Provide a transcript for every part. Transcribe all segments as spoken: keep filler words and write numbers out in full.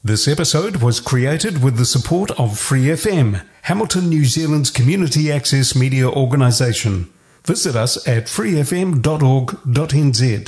This episode was created with the support of Free F M, Hamilton, New Zealand's community access media organisation. Visit us at free f m dot org dot n z.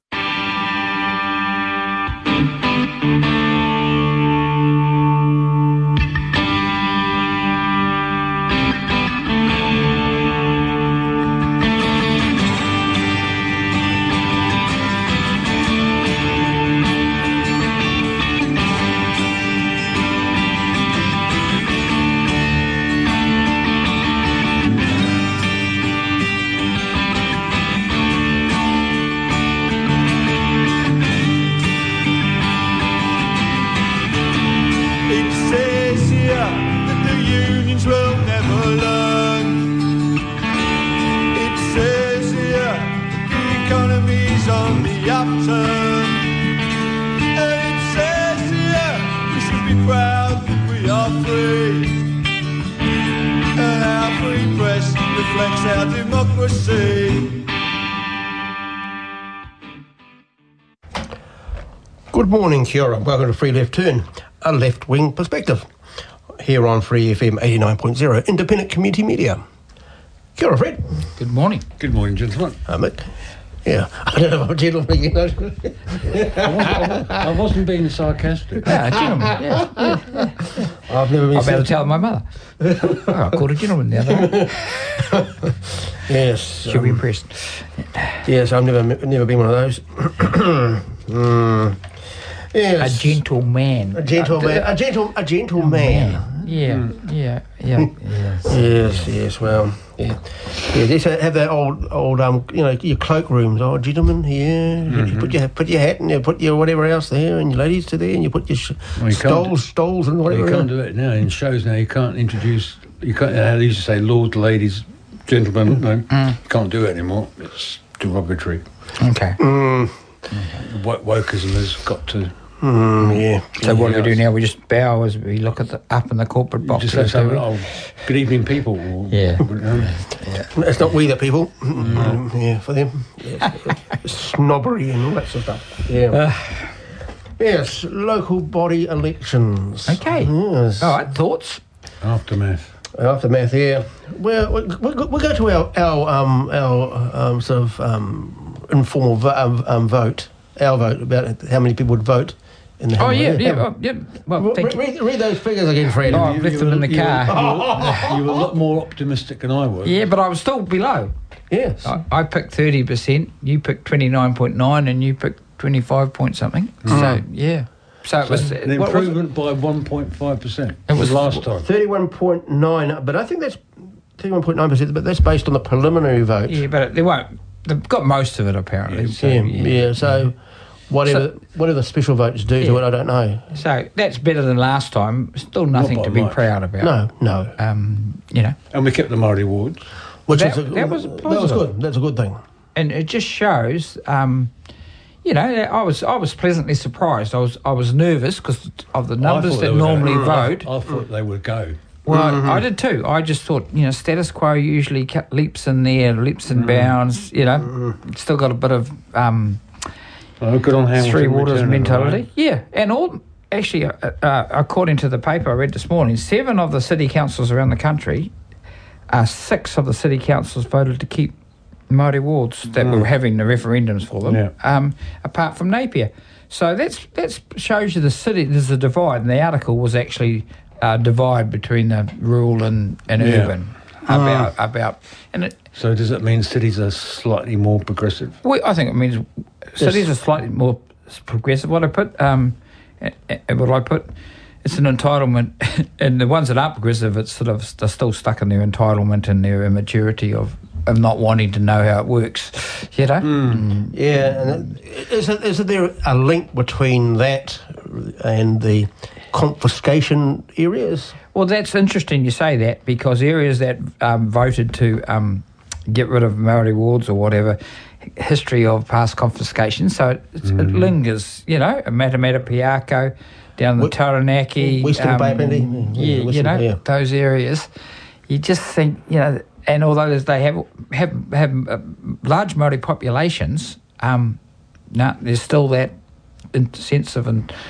Good morning, kia ora. Welcome to Free Left Turn, a left-wing perspective, here on Free F M eighty-nine point zero, independent community media. Kia ora, Fred. Good morning. Good morning, gentlemen. Uh, Mick. Yeah, I don't know if I'm a gentleman, you know. I, wasn't, I wasn't being sarcastic. Yeah, a gentleman, yeah. yeah, yeah. I've never been... I better tell my mother. Oh, I called a gentleman the other day. Yes. She'll um, be impressed. Yes, I've never never been one of those. mm. Yes. A gentleman. A gentleman. A gentle. A gentleman. Yeah, Mm. yeah, yeah, yes. Yes, yes. Well, yeah, yeah. Just have that old, old, um, you know, your cloak rooms. Oh, gentlemen, here. Mm-hmm. You put your put your hat and you put your whatever else there, and your ladies to there, and you put your sh- well, you stoles, stoles, and whatever. You can't do it now in shows. Now you can't introduce. You can't. They used to say lords, ladies, gentlemen. No, Mm. you can't do it anymore. It's derogatory. Okay. Mm. Wo- Wokeism has got to. Mm, yeah. So what do we do Yeah. now? We just bow as we look at the up in the corporate You box. just say do something. we? Oh, good evening, people. Or, Yeah. um, Yeah. It's not we the people. Mm. Yeah, for them. Yes. Snobbery and all that sort of stuff. Yeah. Uh, Yes, local body elections. Okay. Yes. All right. Thoughts? Aftermath. Aftermath, yeah. Well, we we we go to our our um our um sort of um informal vo- um, um vote, our vote about how many people would vote in the. Oh yeah, Hamilton. yeah, oh, yeah. Well, Re- thank you. read, read those figures again, Fred. Oh, I've left them in the you car. Were, you, were, you were a lot more optimistic than I was. Yeah, but I was still below. Yes. I, I picked thirty percent. You picked twenty nine point nine, and you picked twenty five point something. So yeah. So it So was an what was it? improvement by one point five percent. It was- last time. Thirty-one point nine, but I think that's thirty-one point nine percent. But that's based on the preliminary vote. Yeah, but they won't. They've got most of it apparently. Yeah, so, yeah, yeah. yeah. So whatever So- whatever special votes do Yeah. to it, I don't know. So that's better than last time. Still nothing by to be much. proud about. No, no. Um, you know, And we kept the Māori wards. Which That- is a, that was that was positive. good. That's a good thing. and it just shows. Um, you know, I was I was pleasantly surprised. I was I was nervous because of the I numbers thought they that were normally gonna- vote. I, I thought they would go. Well, Mm-hmm. I, I did too. I just thought, you know, status quo usually ca- leaps in there, leaps and bounds. You know, Mm-hmm. it's still got a bit of um, Oh, good on Hamilton. three waters returning, mentality. right? Yeah, and all actually, uh, uh, according to the paper I read this morning, seven of the city councils around the country, uh, six of the city councils voted to keep Māori wards that Mm. were having the referendums for them. Yeah. Um, apart from Napier, so that's that shows you the city. There's a divide, and the article was actually uh, divide between the rural and, and Yeah. urban about about and it. So does it mean cities are slightly more progressive? Well, I think it means cities are slightly more progressive. What I put, um, eh, eh, what I put, it's an entitlement, and the ones that aren't progressive, it's sort of they're still stuck in their entitlement and their immaturity of, of not wanting to know how it works. You know, Mm. Yeah, and it- is, it, is there a link between that and the confiscation areas? well, that's interesting you say that because areas that um, voted to um, get rid of Māori wards or whatever. History of past confiscation, so it, it's, it lingers, you know, Matamata Piako, down the Wh- Taranaki, Western Bay, Bendy? yeah, Yeah, you Western- know, yeah. those areas. You just think, you know, and although there's- they have have have uh, large Māori populations, um, no, there's still that in- sense of an,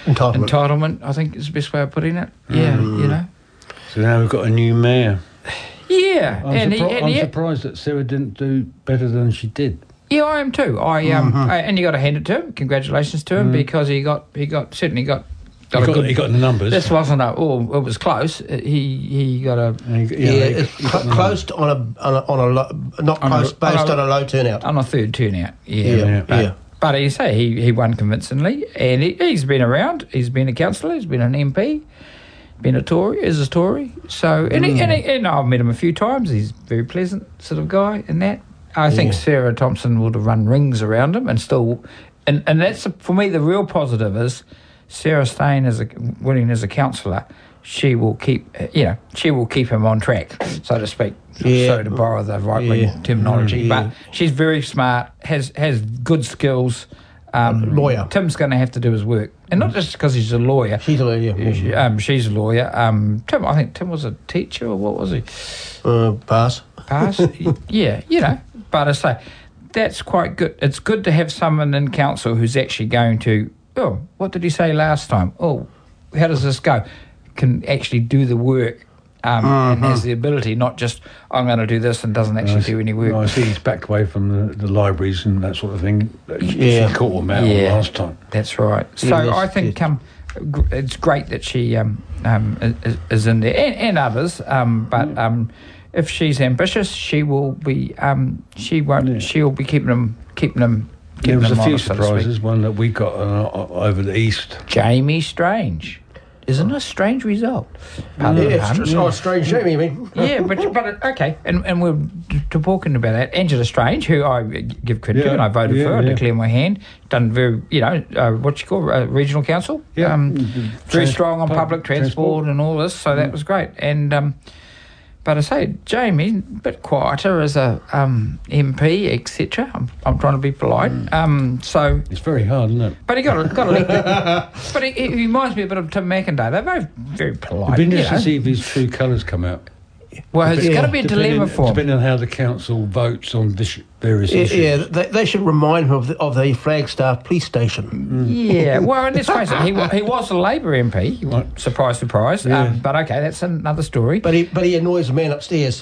Entitlement. entitlement, I think is the best way of putting it. Yeah, Mm. you know. So now we've got a new mayor. Yeah, I'm, and, he, surpri- and I'm he, surprised that Sarah didn't do better than she did. yeah, I am too. I um, Mm-hmm. I, and you got to hand it to him. Congratulations to him because he got he got certainly got got He a got, good. he got the numbers. This wasn't a. Oh, it was close. He he got a And he- Yeah, he- it's he got cl- the close to, on a on a, on a lo- not On a- close, based on a- on a low turnout. on a third turnout. Yeah, Yeah, yeah. But, yeah. but he say he he won convincingly, and he, he's been around. He's been a councillor. He's been an M P. Been a Tory, is a Tory. So, and, he, and, he, and I've met him a few times. He's a very pleasant sort of guy in that. I think Yeah. Sarah Thompson would have run rings around him and still... And, and that's, for me, the real positive is Sarah staying as a, winning as a councillor, she will keep, you know, she will keep him on track, so to speak. Yeah. So to borrow the right-wing Yeah. terminology. Mm, yeah. But she's very smart, has has good skills. Um, Lawyer. Tim's going to have to do his work. And not just because he's a lawyer. She's a yeah. She- Um, she's a lawyer. Um, Tim, I think Tim was a teacher, or what was he? Uh, pass. Pass? Yeah, you know. But I say, that's quite good. It's good to have someone in council who's actually going to, oh, what did he say last time? Oh, how does this go? Can actually do the work um, and has the ability, not just, I'm going to do this and doesn't actually do any work. No, I see he's backed away from the, the libraries and that sort of thing. Yeah. She caught him out Yeah. last time. That's right. So Yeah, that's I think good. um, gr- it's great that she um, um, is, is in there, and, and others. Um, but um, if she's ambitious, she will be. Um, she won't. Yeah. She'll be keeping them. Keeping them. There Keeping was a them few honest, so to speak. surprises. One that we got uh, over the east. Jamie Strange. Isn't it a strange result? Pardon the Yeah, pun. it's, oh, strange shame, you mean? Yeah, but but okay, and and we're t- t- talking about that. Angela Strange, who I give credit to, Yeah, and I voted yeah, for. I yeah. declare my hand. Done very, you know, uh, what you call uh, regional council. Yeah. um, Mm-hmm. very Trans- strong on pub- public transport, transport. and all this. So that was great. And um, but I say, Jamie, a bit quieter as a um, M P, et cetera. I'm, I'm trying to be polite. Um, so. It's very hard, isn't it? But he got got elected. But he, he reminds me a bit of Tim McIntyre. They're both very polite. It'd be you interesting know. to see if his true colours come out. Well, there's Yeah. got to be a dilemma Depending- for him. Depending on how the council votes on vis- various Yeah, issues. yeah they, they should remind him of the, of the Flagstaff police station. Yeah, well, and let's face it, he, wa- he was a Labor M P. Right. Surprise, surprise. Yeah. Um, but okay, that's another story. But he but he annoys the man upstairs.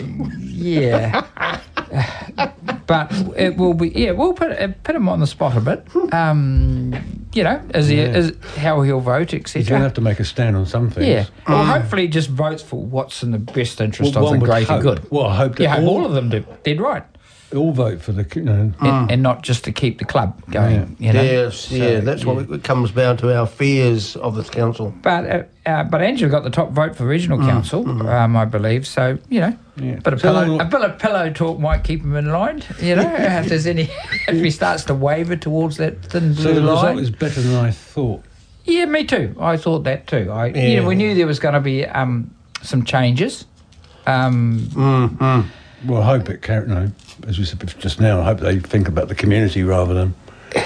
Yeah. But it will be, yeah, we'll put uh, put him on the spot a bit. Um, you know, is he, Yeah. is how he'll vote, He's going to et cetera. have to make a stand on some things. Yeah. Well, hopefully he just votes for what's in the best interest Well, of one the would greater hope. good. Well, I hope that Yeah, I hope all, all of them do. Dead right. all vote for the, you know, And, and not just to keep the club going, Yeah. you know. Yes, yeah, that's yeah. what it comes down to, our fears of this council. But uh, uh, but Angela got the top vote for regional council, um, I believe. So you know, Yeah. bit of So pillow, long- a bit of pillow talk might keep him in line. You know, if there's any, if he starts to waver towards that thin so blue the result line. is better than I thought. Yeah, me too. I thought that too. I, you Yeah. know, we knew there was going to be um, some changes. Um, Mm-hmm. Well, I hope it carry, no, as we said just now, I hope they think about the community rather than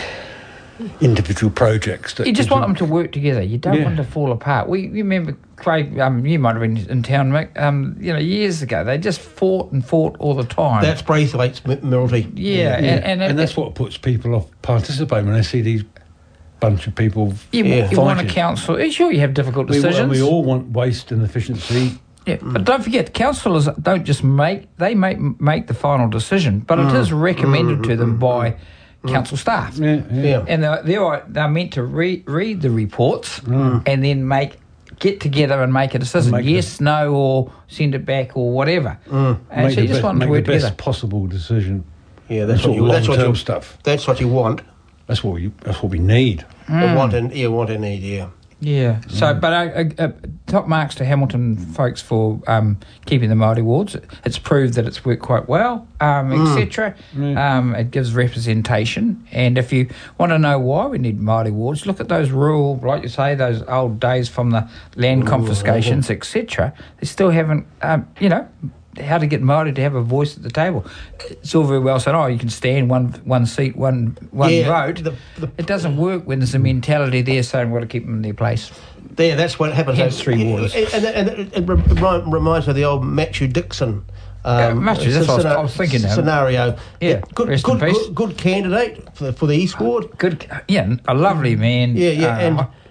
individual projects. That You just could- want them to work together. You don't Yeah. want them to fall apart. We you remember, Craig, um, you might have been in town, Mick, um, you know, years ago. They just fought and fought all the time. That's Braithwaite's Milty. yeah, Yeah, and, and, and that's what puts people off participating when they see these bunch of people you, yeah, you want a fighting. council. eh, Sure, you have difficult We, decisions. and we all want waste and efficiency. yeah, but don't forget, councillors don't just make they make make the final decision, but it is recommended to them by council staff. Yeah, yeah. Yeah. And they're, they're, they're meant to re- read the reports and then make get together and make a decision. Make yes, no, or send it back or whatever. And Make so the you just best, want them make to work the best together. possible decision. Yeah, that's what sort you. of That's what long-term you. stuff. That's what you want. That's what we. That's what we need. You want and you want and need. Yeah. Yeah. So, but uh, uh, uh, top marks to Hamilton folks for um, keeping the Māori wards. It's proved that it's worked quite well, um, et cetera. Um, it gives representation, and if you want to know why we need Māori wards, look at those rural, like you say, those old days from the land confiscations, et cetera. They still haven't, um, you know, how to get Māori to have a voice at the table. It's all very well said, oh, you can stand one one seat, one one Yeah, vote. the- the- It doesn't work when there's a mentality there saying we've got to keep them in their place. There, that's what happens. Hence three Yeah, waters. And, and, and it remi- reminds me of the old Matthew Dixon. Um, Yeah, Matthew, that's what I was- I was thinking of. Scenario. Yeah, good, rest in good, peace. good, good candidate for the, for the East Ward. Good, yeah, a lovely man. Yeah, yeah, uh, and- hi-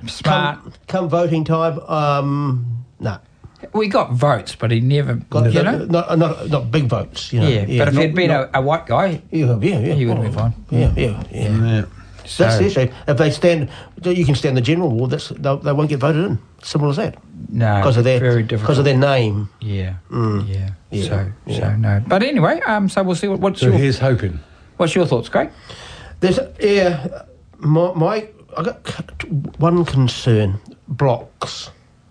smart. Come, come voting time, um, no. We got votes, but he never, Got, you no, know. not, not not big votes, you know. Yeah, but if not, he'd been not, a, a white guy, yeah, yeah, yeah, he would oh, be fine. Yeah, yeah, yeah. Yeah. So, That's the issue. If they stand, you can stand the general ward. That's they, they won't get voted in. Simple as that. no, Because of their very difficult. because of their name. Yeah, Mm. yeah, Yeah, So, yeah. so no. But anyway, um, so we'll see what, what's So your here's hoping. what's your thoughts, Craig? There's yeah, my, my I got c- one concern: blocks.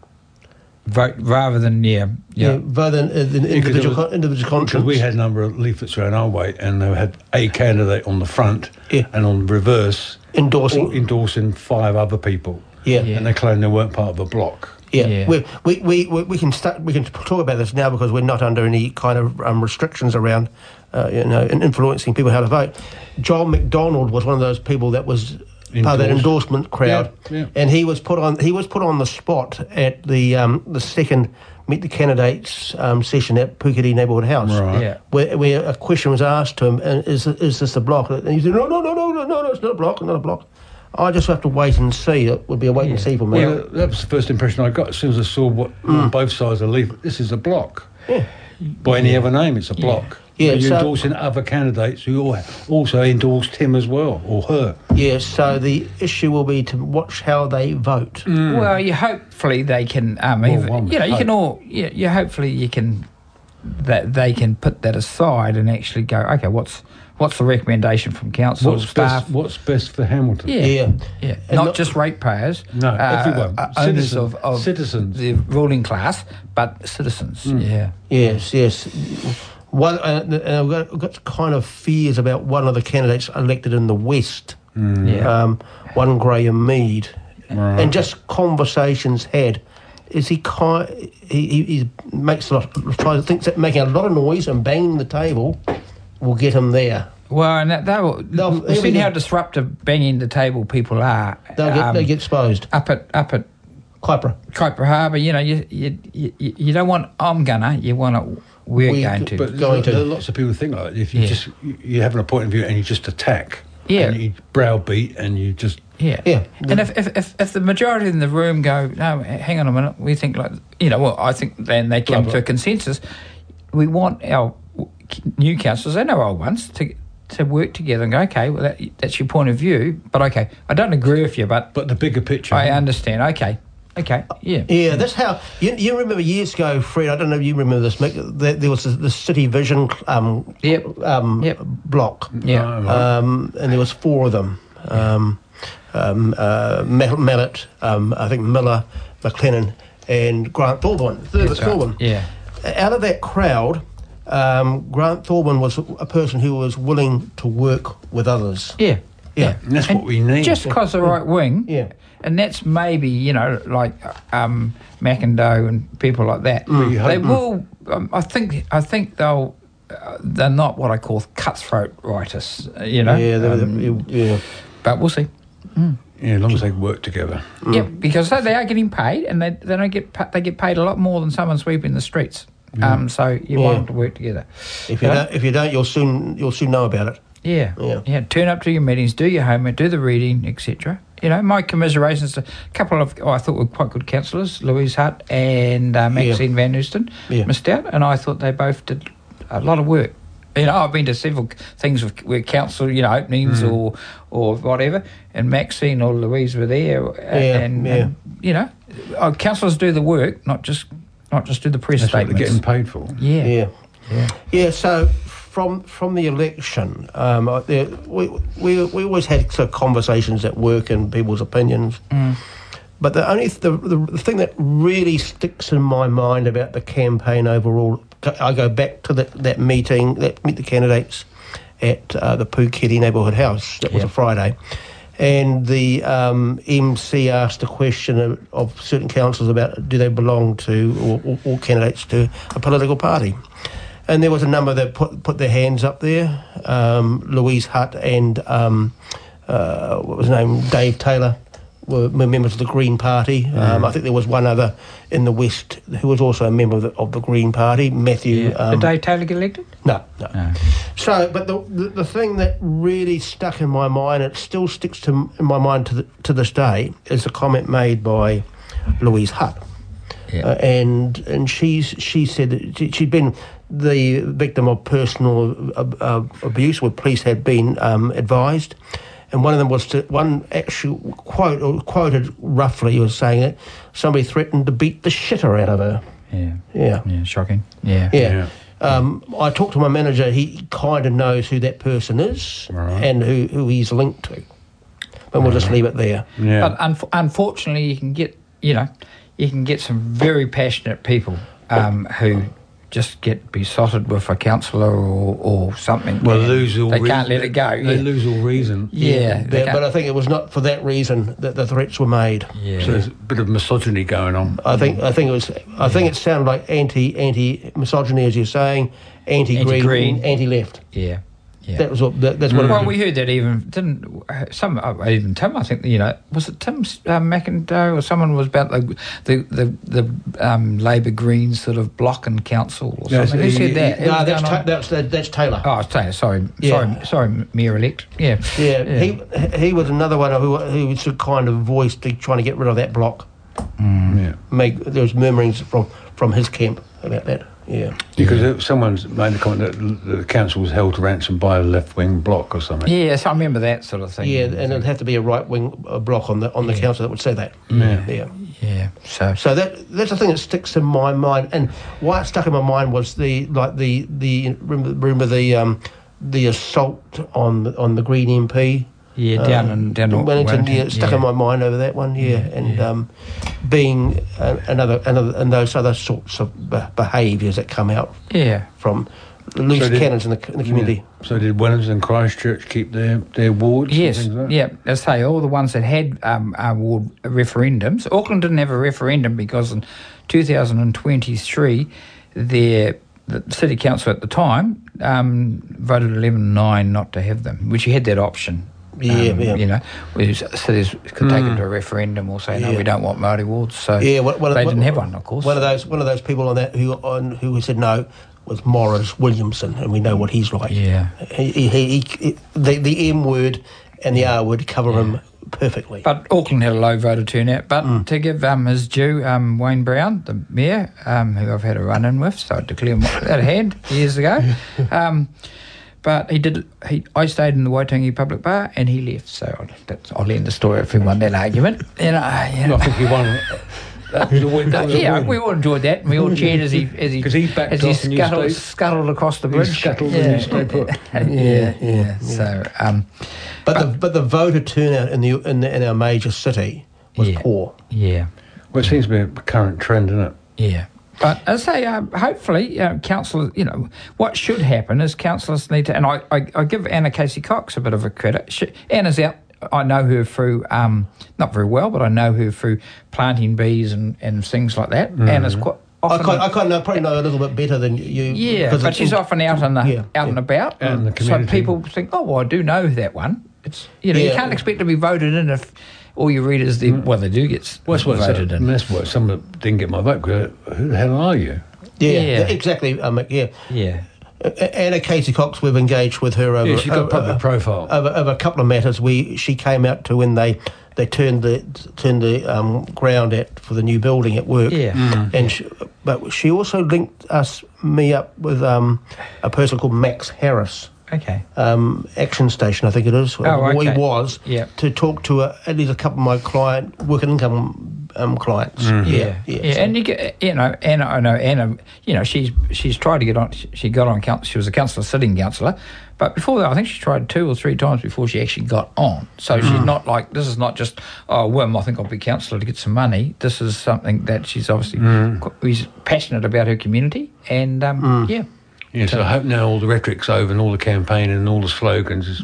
Vote rather than yeah, Yeah, yeah, rather than uh, the individual was- con- individual Because conscience. we had a number of leaflets around our way, and they had a candidate on the front, Yeah. and on the reverse, endorsing. all endorsing five other people, yeah. Yeah. and they claimed they weren't part of a block. Yeah, Yeah. We, we, we, we, we can start. We can talk about this now because we're not under any kind of um, restrictions around, uh, you know, in influencing people how to vote. John McDonald was one of those people that was part of that Endorsed. endorsement crowd, Yeah, yeah. and he was put on. He was put on the spot at the um, the second Meet the Candidates um, session at Puketi Neighbourhood House, Right. yeah. where, where a question was asked to him, and is is this a block? And he said, no, no, no, no, no, no, no, it's not a block, not a block. I just have to wait and see. It would be a wait and Yeah. see for me. Well, that was the first impression I got as soon as I saw what on both sides of the leaflet. This is a block. Yeah. By any other name, it's a block. Yeah, You're so- endorsing other candidates who all- also endorsed him as well, or her. Yeah, so the issue will be to watch how they vote. Well, you hopefully they can. Um, Well, even, one you know, you can hope. all. You, you hopefully you can that they can put that aside and actually go. Okay, what's what's the recommendation from council What's staff? best, what's best for Hamilton? Yeah, Yeah. yeah. And Not, not- just ratepayers. No, everyone. uh, owners Citizen- of, of citizens. the ruling class, but citizens. Yeah, Yes, yes. One, uh, and I've got, I've got kind of fears about one of the candidates elected in the West, yeah. um, one Graham Mead, Right. and just conversations had. Is he kind? He, he, he makes a lot. Tries thinks that making a lot of noise and banging the table will get him there. Well, and that, they will. They'll- We've they'll seen be- how disruptive banging the table people are. They'll get um, they get exposed. up at up at Kuiper. Kuiper Harbour. You know, you you, you you don't want I'm gonna. You want to we're We- going to. But Going there, to- there are lots of people who think like that. If you Yeah. just you, you have a point of view and you just attack, Yeah. and you browbeat and you just Yeah, Yeah. And if, if if if the majority in the room go, no, hang on a minute, we think like, you know, well, I think then they come Blah, to a blah. consensus. We want our new councillors and our old ones to to work together and go, okay, well, that, that's your point of view, but okay, I don't agree with you, but but the bigger picture. I understand. Okay, okay, yeah, Yeah, that's how you, you remember years ago, Fred. I don't know if you remember this. Mick, there, there was the City Vision um, Yep. um, Yep. block, yeah, Right, right. um, and there was four of them. Um, um, uh, Mall- Mallet, um, I think Miller, McLennan, and Grant Thorburn. Thurber That's right. Thorburn. Yeah, Out of that crowd, um, Grant Thorburn was a person who was willing to work with others. yeah, Yeah. And that's And what we need. just because the right wing, Yeah. and that's maybe, you know, like um, McIndoe and people like that. We They hope- will. Um, I think. I think they'll. Uh, they're not what I call cutthroat writers. uh, You know. Yeah, they- Um, they- yeah. but we'll see. yeah, as long as they work together. Yeah, because they, they are getting paid, and they they don't get pa- they get paid a lot more than someone sweeping the streets. Um, so you Yeah. want them to work together. If you Yeah. don't, if you don't, you'll soon you'll soon know about it. Yeah, Yeah. Turn up to your meetings, do your homework, do the reading, et cetera. You know, my commiserations to a couple of oh, I thought were quite good councillors, Louise Hutt and uh, Maxine Van Houston, Yeah. missed out, and I thought they both did a lot of work. You know, I've been to several things with, where council, you know, openings Mm. or or whatever, and Maxine or Louise were there, uh, Yeah, and, yeah. and you know, uh, councillors do the work, not just not just do the press That's what they're statements. getting paid for. Yeah, Yeah. yeah, Yeah, so from from the election, um, I- there, we, we we always had sort of conversations at work and people's opinions. But the only th- the, the the thing that really sticks in my mind about the campaign overall, I go back to that that meeting, that meet the candidates at uh, the Puketi Neighbourhood House. That was Yeah. a Friday. And the um, M C asked a question of, of certain councillors about do they belong to, or, or, or candidates to, a political party. And there was a number that put put their hands up there. Um, Louise Hutt and um, uh, what was his name, Dave Taylor, were members of the Green Party. Mm. Um, I think there was one other in the West who was also a member of the, of the Green Party, Matthew. Yeah. Um, Did Dave Taylor get elected? No, no. No. So, but the, the the thing that really stuck in my mind, it still sticks to in my mind to the, to this day, is a comment made by Louise Hutt. Yeah. Uh, and and she's she said that she, she'd been the victim of personal uh, uh, abuse, where police had been um, advised, and one of them was to one actual quote or quoted roughly was saying that somebody threatened to beat the shitter out of her. Yeah. Yeah, Yeah, shocking. Yeah. yeah. Yeah. Um, I talked to my manager. He kind of knows who that person is Right. and who, who he's linked to. But we'll just leave it there. Yeah. But unf- unfortunately, you can get, you know, you can get some very passionate people um, who just get besotted with a counsellor or, or something. well, and lose all They reason. can't let it go. They yeah. lose all reason. Yeah. they But, can't- but I think it was not for that reason that the threats were made. yeah. So there's a bit of misogyny going on. I think I think it was I think it sounded like anti anti misogyny, as you're saying, anti green, Anti-green. anti left. yeah. Yeah. That was what that, that's what. Well, it we heard that even didn't uh, some uh, even Tim. I think you know was it Tim uh, McIndoe or someone was about the the the, the um, Labor Greens sort of block and council or Yes, something. Who said that? It No, was that's down ta- on- that's that, that's Taylor. Oh, Taylor. Sorry, Yeah. sorry, sorry, Mayor elect. Yeah, Yeah, he he was another one who who was kind of voiced the, trying to get rid of that block. Yeah. Make there was murmurings from from his camp about that. Yeah, Because if someone's made the comment that the council was held to ransom by a left-wing bloc or something. Yes, I remember that sort of thing. yeah, and it'd have to be a right wing block on the on the Yeah. council that would say that. Yeah. yeah. yeah. So So that that's the thing that sticks in my mind, and why it stuck in my mind was the like the the remember, remember the um the assault on the, on the Green M P. yeah, down and down in Wellington, Wellington, yeah, it stuck yeah. in my mind over that one, yeah, Yeah, and yeah. um, being uh, another another and those other sorts of be- behaviours that come out Yeah. from loose So did- cannons in the, in the community. Yeah. So did Wellington and Christchurch keep their, their wards? and Yes, things like that? yeah. As I say, all the ones that had um, uh, ward referendums. Auckland didn't have a referendum because in two thousand twenty-three, their the city council at the time um, voted eleven nine not to have them, which you had that option. Yeah, um, yeah. You know, where cities could take it to a referendum or say, no, Yeah. we don't want Māori wards. So Yeah, one, one, they one, didn't have one, of course. One of those one of those people on that who on who said no was Morris Williamson, and we know what he's like. Yeah. he, he, he, he the the M word and the R word cover him perfectly. But Auckland had a low voter turnout. But to give um, his due, um, Wayne Brown, the mayor, um, who I've had a run-in with, so I declare him that hand years ago. Um, but he did. He, I stayed in the Waitangi Public Bar, and he left. So I'll, that's, I'll end the story if we won that argument. You know, you know. I think he won. That was a win. That was a Yeah, win. we all enjoyed that. And we all cheered as he as he 'Cause he backed as he off and you scuttled, stayed- scuttled across the He bridge. scuttled yeah. and you stayed put. yeah, yeah, yeah. So, um, But, the but the voter turnout in the in, the, in our major city was Yeah. poor. yeah. Well, it seems to be a current trend, isn't it? Yeah. But as I say, um, hopefully, uh, councillors, you know, what should happen is councillors need to, and I, I, I give Anna Casey Cox a bit of a credit. She, Anna's out, I know her through, um, not very well, but I know her through planting bees and, and things like that. Mm. Anna's quite I often... kind, I kind of probably know a little bit better than you. yeah, because but it's she's in- often out, on the, yeah, out yeah. and about. Out in the So community. people think, oh, well, I do know that one. It's You know, you Yeah. can't expect to be voted in if all you read is the, well, they do get s- Well, that's what voted in. That's what some of them didn't get my vote. Because who the hell are you? Yeah, Yeah. exactly. Um, yeah. Yeah. A- Anna Casey Cox, we've engaged with her over, Yeah, she's got over, public profile. over, over a couple of matters. We she came out to when they they turned the turned the um, ground at for the new building at work. Yeah. Mm. and she, but she also linked us me up with um, a person called Max Harris. Okay. Um, Action Station, I think it is. Oh, Or he okay. was Yeah. to talk to a, at least a couple of my client working income um, clients. Mm-hmm. Yeah, yeah, yeah, so- and you get, you know, Anna, I know Anna, you know, she's she's tried to get on. She got on council. She was a councillor, sitting councillor, but before that, I think she tried two or three times before she actually got on. So she's not like this is not just oh, well, I think I'll be councillor to get some money. This is something that she's obviously qu- she's passionate about her community, and um, yeah, Yeah, so I hope now all the rhetoric's over and all the campaign and all the slogans is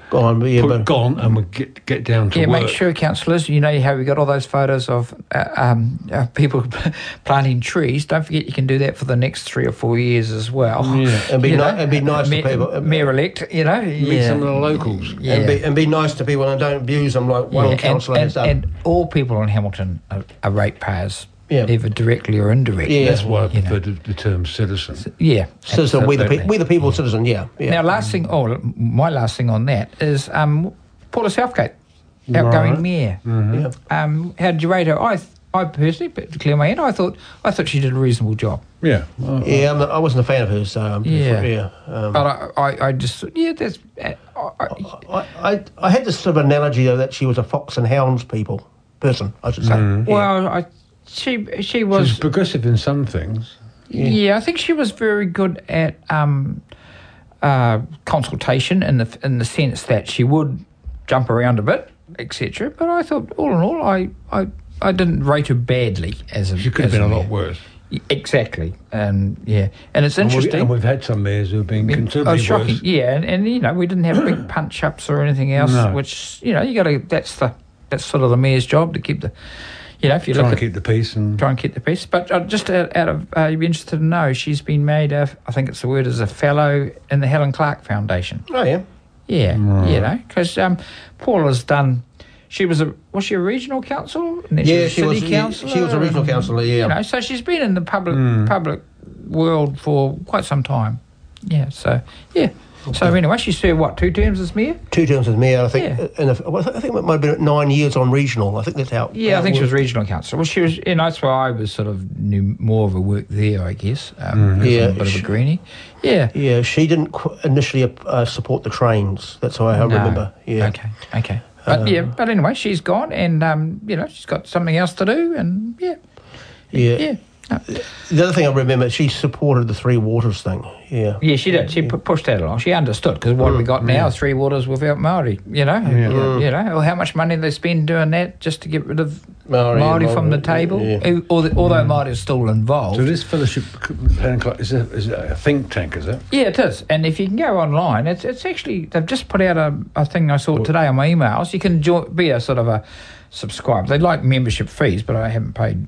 Gone, yeah, put but gone, and we get get down to Yeah, work. make sure, councillors, you know how we got all those photos of uh, um, uh, people planting trees. Don't forget you can do that for the next three or four years as well. Yeah. and be You ni- know, and be nice Mayor- to people. Mayor-elect, you know. Meet yeah. some of the locals. Yeah. And be and be nice to people and don't abuse them like one Yeah, and, councillor has and, done. and all people in Hamilton are, are ratepayers, Yeah. either directly or indirectly. Yeah. That's why I You know. prefer the, the term citizen. Yeah. Citizen, we the absolutely. pe- we the people, citizen. Yeah, yeah. Now, last thing, oh, my last thing on that is um, Paula Southgate, outgoing Right. mayor. yeah. Um, how did you rate her? I, th- I personally, but to clear my head, I thought, I thought she did a reasonable job. Yeah. Well, Yeah, I'm not, I wasn't a fan of hers. Um, Yeah. yeah. Um, But I, I, I just, yeah, that's. Uh, I, I, I, I, I had this sort of analogy though that she was a fox and hounds people person. I should say. Mm. Yeah. well, I, she, she she was. was progressive in some things. Yeah. I think she was very good at um, uh, consultation in the in the sense that she would jump around a bit, et cetera. But I thought, all in all, I, I, I didn't rate her badly as a. She could have as been a lot mayor. worse. Exactly, and yeah, and it's And, we, interesting. and we've had some mayors who have been Oh, considerably shocking! worse. Yeah, and, and you know we didn't have big punch ups or anything else, No. which you know you got to. That's the that's sort of the mayor's job to keep the, you know, if you Try look and at keep the peace and try and keep the peace. But uh, just out, out of uh, you'd be interested to know she's been made a, I think it's the word is a fellow in the Helen Clark Foundation. Oh yeah. Yeah, Right. you know, because um, Paula's done. She was a was she a regional council? And then Yeah, she she was was. a city Yeah, councillor. she was a regional and, councillor. Yeah. You know, so she's been in the public Mm. public world for quite some time. Yeah, so yeah. So anyway, she served what two terms as mayor? Two terms as mayor, I think. Yeah. And if, well, I think it might have been nine years on regional. I think that's how. Yeah, how I think it she was worked. regional councillor. Well, she was. You know, that's why I was sort of knew more of her work there, I guess. Um, Yeah, a bit of she- a greenie. Yeah. Yeah, she didn't qu- initially uh, support the trains. That's how I No. remember. Yeah. Okay. Okay. But Um, yeah. But anyway, she's gone, and um, you know, she's got something else to do, and yeah. Yeah. Yeah. No. The other thing I remember, she supported the Three Waters thing. Yeah. Yeah, she did. She pu- pushed that along. She understood because what we got now is Three Waters without Māori. You know, Mm. you know, or how much money they spend doing that just to get rid of Māori, Māori from the Māori, table. yeah. Who- Although, although Māori is still involved. so this fellowship Helen Clark, is, a, is it a think tank, is it? Yeah, it is. And if you can go online, it's it's actually they've just put out a, a thing I saw today on my emails. You can join, be a sort of a subscriber. They like membership fees, but I haven't paid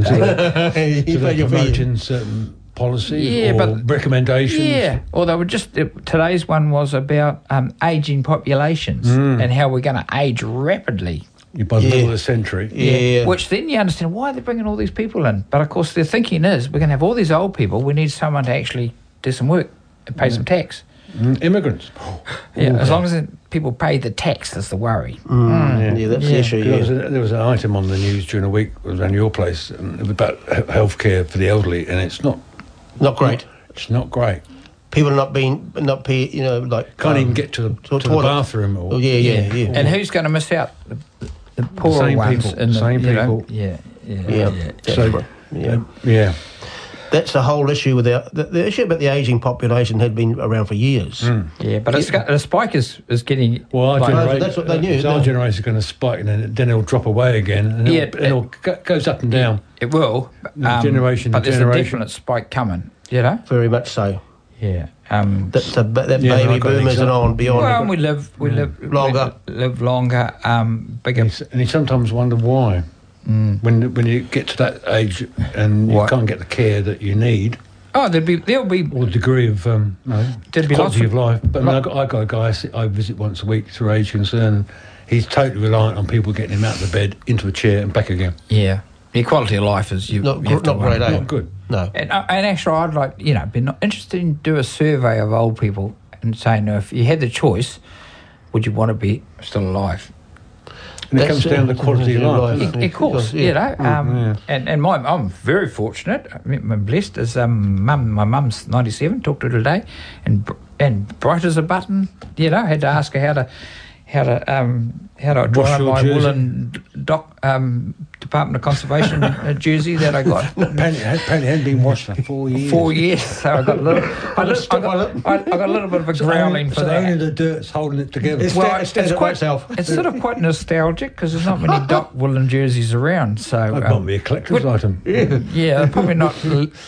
today. You So they're paid your fee. promoting certain policies Yeah, or but- recommendations? Yeah, or they were just it, today's one was about um, aging populations Mm. and how we're going to age rapidly. By the Yeah. middle of the century. Yeah. Which then you understand why they're bringing all these people in. But of course, their thinking is we're going to have all these old people. We need someone to actually do some work and pay some tax. Mm, immigrants. Yeah, as long as it, people pay the tax, that's the worry. Mm, yeah. that's the Yeah. issue. There was, Yeah. a, there was an item on the news during the week, it was around your place, and it was about he- healthcare for the elderly, and it's not Not great. it's not great. People are not being not pay, you know, like Can't um, even get to the, to a to the toilet. bathroom. Or, Oh yeah, yeah, yeah. And who's going to miss out? The, the poorer same ones. people, in the, same you know? people. Yeah, yeah, Yeah. yeah. That's So- right. yeah. yeah. That's the whole issue with the, the the issue about the ageing population had been around for years. Mm. Yeah, but it's got, the spike is, is getting... Well, our like- generation, that's what they knew, so our yeah. generation is going to spike, and then, then it'll drop away again, and Yeah, it'll, it'll go, goes up and down. It will. The generation But to there's generation. a definite spike coming, you know? Very much so. Yeah. Um, That the, that Yeah, baby I've got an boomers and example. on beyond. well, we live, we live Longer. we live longer, um, bigger. And you- and you sometimes wonder why. Mm. When when you get to that age and you What? can't get the care that you need, Oh, there'd be there'll be or degree of um, no, There'd be quality lots of, of- life. But I, mean, lo- I, got, I got a guy I, sit, I visit once a week through Age Concern, and he's totally reliant on people getting him out of the bed, into a chair, and back again. yeah. The quality of life is you. Not you have gr- to not great, wonder. eh? Not good. No. And, uh, and actually, I'd like you know, be not interested in do a survey of old people and saying, no, if you had the choice, would you want to be still alive? And it That's comes down to it. quality of Yeah, life. life. doesn't it? Of course, Yeah. you know. Um, yeah. And and my, I'm very fortunate. I mean, I'm blessed as um, mum. My mum's ninety-seven. Talked to her today, and br- and bright as a button. You know, had to ask her how to how to um, how to dry Wash your my jersey. woolen doc um, Department of Conservation uh, jersey that I got. Apparently, apparently it hadn't been washed for four years. Four years, so I got a little. I, lit- I, got, I, I got a little bit of a So growling only, for so that. only the dirt's holding it together. It's- Well, it it's, stands it's up by quite. itself. It's sort of quite nostalgic because there's not many Doc woolen jerseys around. So That um, might be a collector's would- item. yeah, they're probably not l- te-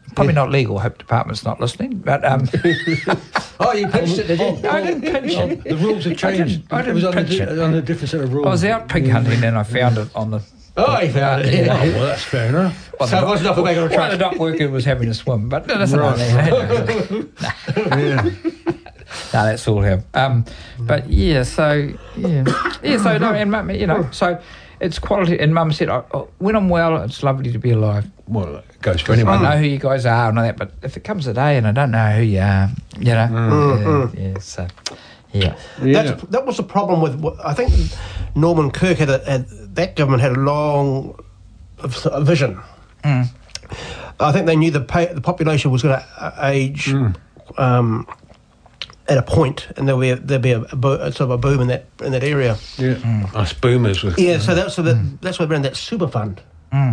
Probably not legal. Hope Department's not listening. But um, Oh, you pinched it, did you? no, I didn't pinch Oh, it. the rules have changed. I didn't- I it was didn't on a, pinch di- it. on a different set of rules. I was out pig hunting and I found it on the. Oh, he found it. Yeah. Yeah. Oh, well, that's fair enough. on So the it wasn't off the back of a One truck. of the dock worker was having a swim, but no, that's another thing. Yeah. No, that's all him. Um, but yeah, so yeah, yeah. So no, and mum, you know, so it's quality. And Mum said, oh, oh, when I'm well, it's lovely to be alive. Well, it goes for I anyone. know who you guys are and all that, but if it comes a day and I don't know who you are, you know, yeah, yeah, so yeah, Yeah. That's, that was the problem with. what- I think Norman Kirk had, a, had that government had a long v- a vision. Mm. I think they knew the pay, the population was going to age um, at a point, and there'll be a, there'll be a, a, bo- a sort of a boom in that in that area. Yeah. Us boomers were. Yeah, so that's so that, that's why we ran that super fund.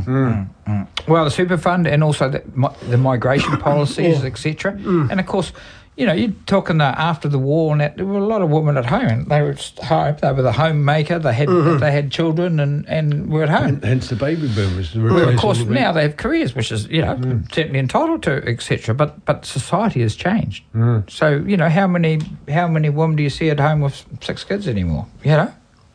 Well, the super fund and also the, mi- the migration policies, Yeah. et cetera. And of course, you know, you're talking uh, after the war and that there were a lot of women at home. They were just home. They were the homemaker. They had they had children and, and were at home. Hence the baby boomers. The Well, of replacement course, will be- now they have careers, which is you know certainly entitled to, et cetera. But but society has changed. So you know how many how many women do you see at home with six kids anymore? You know,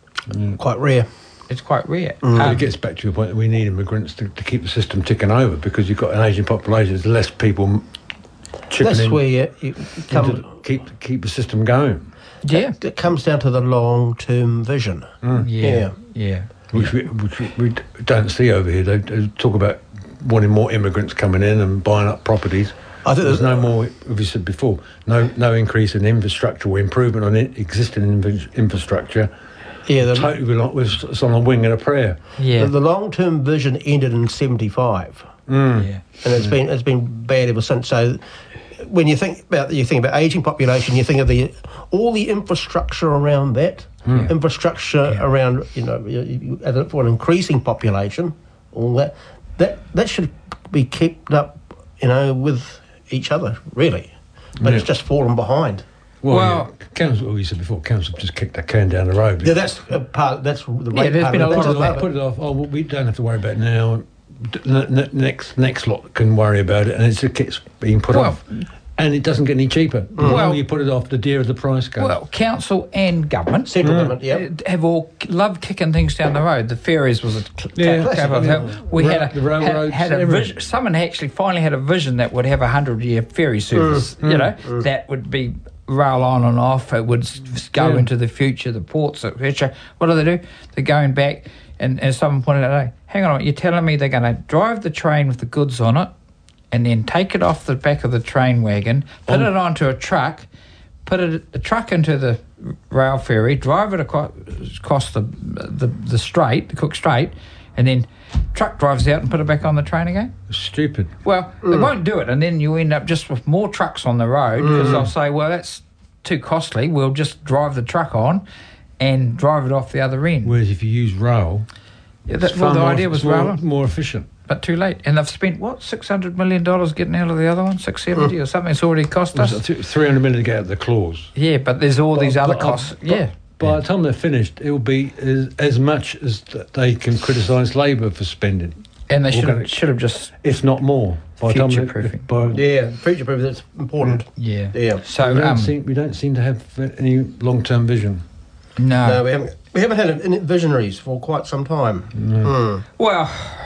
Quite rare. it's quite rare. But Um, it gets back to your point that we need immigrants to, to keep the system ticking over because you've got an Asian population. There's less people chipping That's in where you, you come. to keep keep the system going. yeah, It comes down to the long term vision. yeah, Yeah. yeah. Which we, which we we don't see over here. They, they talk about wanting more immigrants coming in and buying up properties. I think There's there's- no more, as we said before, no no increase in infrastructure or improvement on it, existing inv- infrastructure. Yeah, the, Totally, we're not- we're s- on a wing and a prayer. Yeah, the, the long term vision ended in seventy-five. yeah. and it's been it's been bad ever since. So when you think about you think about aging population, you think of the all the infrastructure around that, infrastructure Yeah. around you know you, you, as a- for an increasing population, all that that that should be kept up, you know, with each other really, but it's Yeah. just fallen behind. Well, Well- yeah, council, well, we said before, council just kicked that can down the road. Yeah, that's a part. That's the Yeah, right there's part been of a it. lot That's of just that. love it. Put it off. Oh, well, we don't have to worry about it now. D- n- n- next next lot can worry about it, and it's just keeps being put Well- off, and it doesn't get any cheaper. The Well- more you put it off, the dearer the price goes. Well, council and government Central government, yeah. uh, have all loved kicking things down the road. The ferries was a cl- Yeah. cl- cl- Yeah. we Ra- had a, the railroads, had, had a everything. vision. Someone actually finally had a vision that would have a hundred year ferry service. You know that would be rail on and off. It would s- go Yeah. into the future, the ports, et cetera. What do they do? They're going back, and as someone pointed out, hey, hang on a minute, you're telling me they're going to drive the train with the goods on it, and then take it off the back of the train wagon, put it onto a truck, put it, the truck into the rail ferry, drive it across, across the, the the strait, the Cook Strait, and then truck drives out and put it back on the train again? Stupid. Well, they won't do it, and then you end up just with more trucks on the road because they'll say, well, that's too costly. We'll just drive the truck on and drive it off the other end. Whereas if you use rail, Yeah, it's that, well, far the more, idea was it's more, rail on, more efficient. but too late. And they've spent, what, six hundred million dollars getting out of the other one? six seventy or something it's already cost us? three hundred million to get out the clause. Yeah, but there's all these But- other but- costs. but- yeah. By the time they're finished, it will be as, as much as th- they can criticise Labour for spending, And they should have, Organic. should have just, if not more. By the time they- Future-proofing. by- Yeah, future proof. That's important. yeah. Yeah. So, we, don't um, seem, we don't seem to have any long-term vision. no. No, we haven't. We haven't had any visionaries for quite some time. Mm. Well,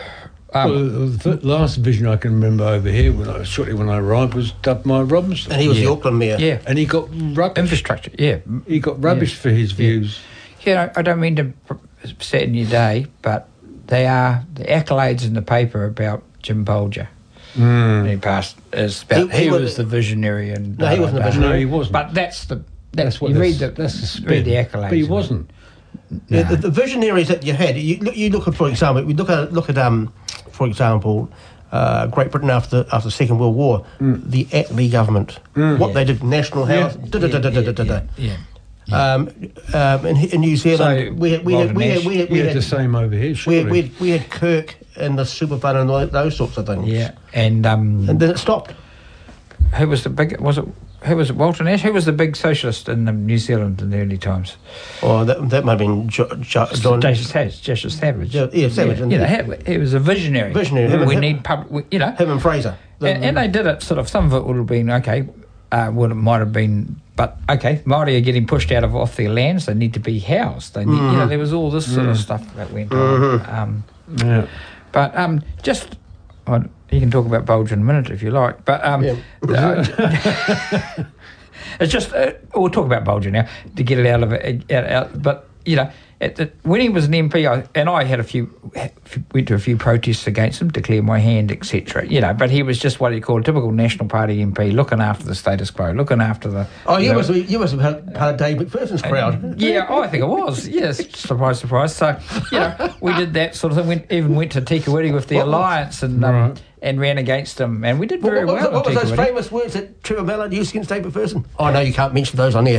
um, Well, the f- last vision I can remember over here, when I, shortly when I arrived, was Dubmar Robinson. And he was Yeah. the Auckland mayor. yeah. And he got rubbish. Infrastructure, yeah. He got rubbish Yeah. for his views. You know, I don't mean to sadden your day, but they are the accolades in the paper about Jim Bolger. Mm. He passed as about, He- he, he was, was- the visionary, and No, he blah, wasn't a blah, blah. visionary. No, he wasn't. But that's the that's, That's what you read that's, the that's the spin. read the accolades. But he of it. wasn't. The, the, the visionaries that you had, you look, you look at, for example, we look at look at um, for example, uh, Great Britain after after the Second World War, the Attlee government, what Yeah. they did, National Yeah. House, da, da, da, da, da, da, da, da. Yeah, yeah. Um, um, in, in New Zealand, So, we had we had we had we had, We we had had, the same over here, we surely. had, we had, we had Kirk and the Super Fund and all those sorts of things. yeah. And um, And then it stopped. who was the big? Was it who was it? Walter Nash? Who was the big socialist in um, New Zealand in the early times? Or that, that might have been jo, jo, John. Justice Savage. Justice Savage. Yeah, yeah, Savage, Yeah, and- you know, he, he was a visionary. Visionary, him and- We him- need public. We, you know, Him and Fraser. and, and they did it sort of. Some of it would have been okay. Uh, would it might have been, but okay. Māori are getting pushed out of off their lands. They need to be housed. They need, mm. you know, there was all this sort mm. of stuff that went on. Mm-hmm. Um, yeah. But um, just. I, you can talk about Bulger in a minute if you like, but um, yeah. uh, it's just uh, we'll talk about Bulger now to get it out of it. Out, out, but you know, at the, when he was an M P, I, and I had a few went to a few protests against him, declare my hand, et cetera. You know, but he was just what you call a typical National Party M P, looking after the status quo, looking after the. Oh, you the, must have, you must have had part of Dave McPherson's crowd. Uh, yeah, I think it was. Yes, surprise, surprise. So you know, we did that sort of thing. Went, even went to Tikawiti with the what, Alliance and. Um, right. And ran against him, and we did very what, what well. Was, what was those famous words that Trevor Mallard used against David McPherson? Oh no, you can't mention those on air.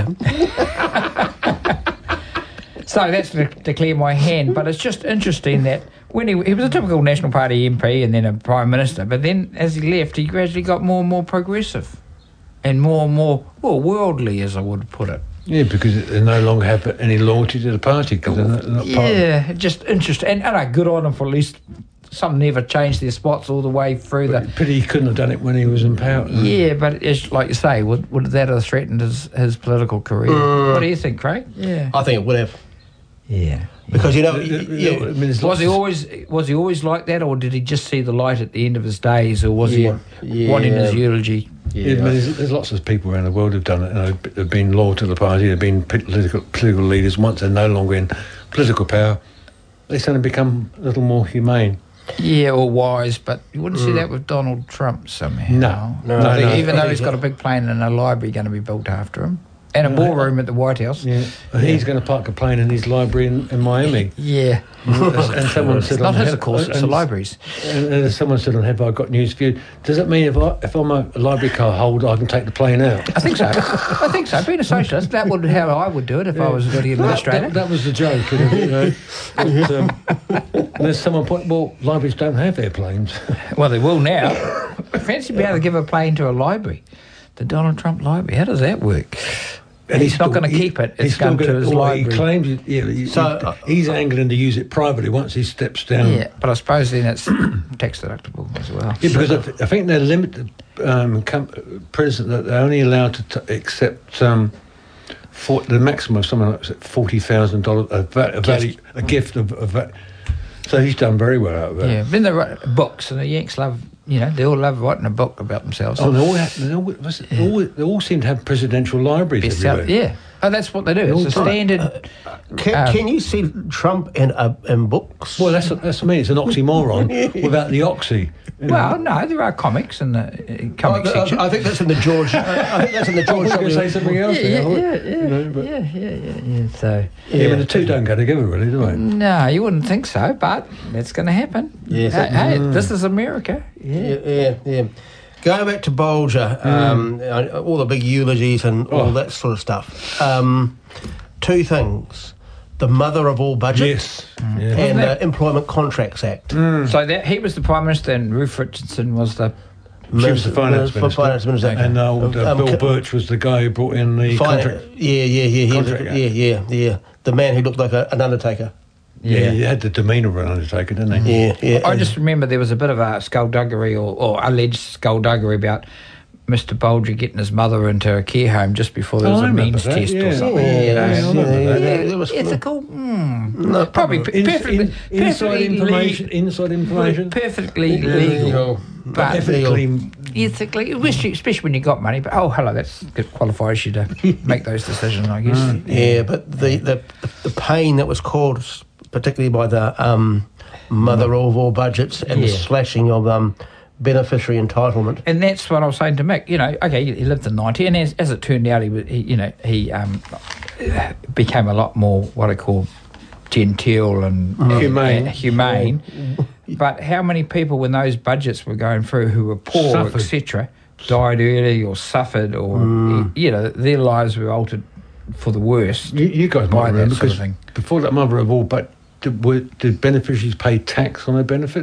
So that's to declare my hand, but it's just interesting that when he, he was a typical National Party M P and then a Prime Minister, but then as he left, he gradually got more and more progressive and more and more, well, worldly, as I would put it. Yeah, because they no longer have any loyalty to the party. Because they're not, they're not yeah, part of just interesting. And, and I good on him for at least. Some never changed their spots all the way through but the... Pity he couldn't have done it when he was in power. Yeah, but it's like you say, would, would that have threatened his, his political career? Uh, what do you think, Craig? Yeah, I think it would have. Yeah, because you know, the, the, yeah. I mean, was he always was he always like that, or did he just see the light at the end of his days, or was yeah. he yeah. wanting his eulogy? Yeah, I mean, there's, there's lots of people around the world who've done it. You know, they've been loyal to the party. They've been political political leaders. Once they're no longer in political power, they suddenly become a little more humane. Yeah, or wise, but you wouldn't mm. see that with Donald Trump somehow. No, no, no, no even no, though he's got a big plane and a library going to be built after him, and a ballroom at the White House. Yeah, yeah. He's going to park a plane in his library in, in Miami. Yeah, and someone it's said, not his, have, of course. and, it's the libraries. And, and someone said on Have I Got News for You? Does it mean if I if I'm a library card holder, I can take the plane out? I think so. I think so. Being a socialist, that would how I would do it if yeah. I was the administrator. That, that, that was the joke. You know, but, um, and there's someone point. Well, libraries don't have airplanes. Well, they will now. Fancy being able to give a plane to a library, the Donald Trump Library. How does that work? And he's, he's not going to keep it. It's going to his library. He claims it, yeah, he, so, uh, he's angling to use it privately once he steps down. Yeah, but I suppose then it's tax deductible as well. Yeah, because I, th- I think they're limited. Um, com- president that they're only allowed to t- accept um, for the maximum of something like forty thousand dollars a, va- a value, a gift of. of va- so he's done very well out of that. Yeah, then they write books, and the Yanks love. You know, they all love writing a book about themselves. Oh, they all, have, they, all, was it, yeah. all, they all seem to have presidential libraries everywhere. Out, yeah. Oh, that's what they do. It's a standard... Uh, can, um, can you see Trump in, uh, in books? Well, that's that's what I mean. It's an oxymoron without the oxy. You know? Well, no, there are comics in the uh, comic oh, section. I think that's in the George... I think that's in the George... I was going to say something else. Yeah, there, yeah, yeah, you know, but, yeah, yeah, yeah, yeah. So... Yeah, yeah, but the two don't go together, really, do they? No, you wouldn't think so, but it's going to happen. Yes, hey, hey, mm. this is America. Yeah, yeah, yeah. yeah. Going back to Bulger, um, mm. all the big eulogies and all oh. that sort of stuff. Um, two things. The mother of all budgets yes. mm. yeah. and the Employment Contracts Act. Mm. So that he was the Prime Minister and Ruth Richardson was the... She was the finance minister. Finance minister. And uh, um, Bill um, Birch was the guy who brought in the fin- contract. Yeah, yeah, yeah. Contract yeah, yeah, yeah. The man who looked like a, an undertaker. Yeah. yeah, he had the demeanour of an undertaker, didn't he? Yeah, yeah. I just remember there was a bit of a skullduggery or, or alleged skullduggery about Mister Bulger getting his mother into a care home just before there was oh, a means that, test yeah. or something. Yeah, you know? yeah, yeah, yeah, yeah, yeah. It was ethical. Mm. No, probably in, perfectly, in, inside perfectly information. Le- inside information. Perfectly yeah, legal, legal. but ethically. Ethically, especially when you got money. But oh, hello, that qualifies you to make those decisions, I guess. Mm. Yeah, but the, the the pain that was caused, particularly by the um, mother mm. of all budgets and yeah. the slashing of um, beneficiary entitlement. And that's what I was saying to Mick. You know, okay, he lived to ninety, and as, as it turned out, he, he you know, he um, became a lot more what I call genteel and mm. humane. And humane. But how many people, when those budgets were going through, who were poor, et cetera, died early or suffered, or mm. you know, their lives were altered for the worst. You, you guys might remember that sort of thing. Before that mother of all, but did, were, did beneficiaries pay tax on their benefits?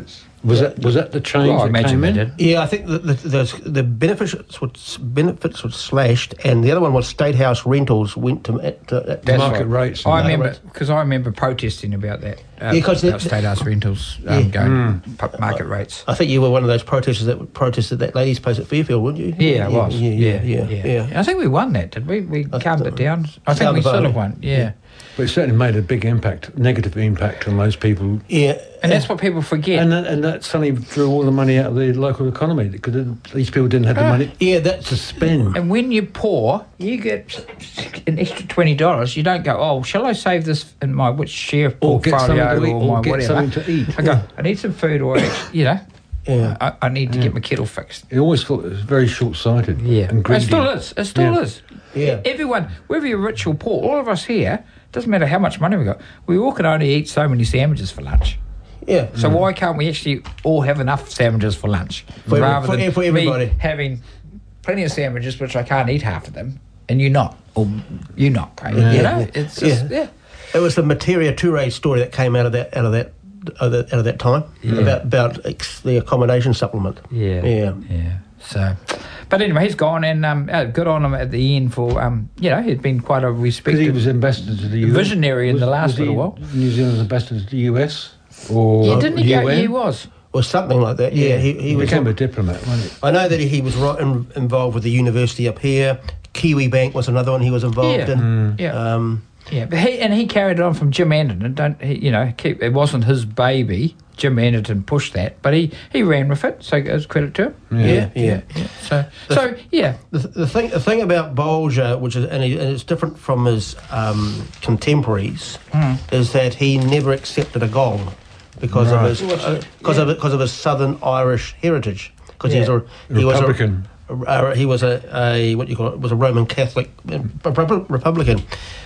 Was that was that the change Well, I that imagine came they in? did. Yeah, I think the the, the, the benefits were benefits were slashed, and the other one was State House rentals went to, at, to at That's Market right. rates. I and that. remember because I remember protesting about that. Uh, Yeah, 'cause about the- state house rentals um, Yeah. going pu- market rates. I think you were one of those protesters that protested that ladies' place at Fairfield, weren't you? Yeah, I was. Yeah, yeah, yeah. yeah, yeah. I think we won that, did we? We I calmed think it so. down. I think Calmed we the sort vote. of won. Yeah. But it certainly made a big impact, negative impact on those people. Yeah. And that's what people forget. And that, and that suddenly drew all the money out of the local economy because these people didn't have the Ah. money Yeah, that's to spend. And when you're poor, you get an extra twenty dollars. You don't go, oh, shall I save this in my which share Or get something portfolio to eat, or or my get whatever? something to eat. I go, I need some food, or you know, yeah. I, I need to get my kettle fixed. It always thought it was very short-sighted. Yeah, and it greedy. still is. It still Yeah. is. Yeah. Everyone, whether you're rich or poor, all of us here, doesn't matter how much money we got, we all can only eat so many sandwiches for lunch. Yeah. So why can't we actually all have enough sandwiches for lunch, For every- rather for- than for everybody. me having plenty of sandwiches, which I can't eat half of them, and you not, or you not, Craig, Yeah. you know? Yeah. It's just, yeah. It was the Materia Toure story that came out of that out of that out of that, out of that time about about ex, the accommodation supplement. Yeah, Yeah. yeah. So, but anyway, he's gone, and um, uh, good on him at the end for um, you know, he'd been quite a Because respected he was ambassador to the U S. visionary in was, the last was he little while. New Zealand's ambassador to the U S or Yeah, didn't he U N? go? Yeah, he was. Or something like that. Yeah, he, he He was. became a diplomat, wasn't he? I know that he was right in, involved with the university up here. Kiwi Bank was another one he was involved Yeah. in. Yeah. Um, Yeah, but he and he carried it on from Jim Anderton. Don't he, you know? Keep, it wasn't his baby. Jim Anderton pushed that, but he, he ran with it. So it's credit to him. yeah, yeah. yeah. So so yeah, The, the thing, the thing about Bolger, which is and, he, and it's different from his um, contemporaries, Hmm. is that he never accepted a gong because Right. of his because Yeah. of because of his Southern Irish heritage. Because he was Yeah. a he Republican. was a, a he was a, a what you call it was a Roman Catholic uh, Repu- Republican,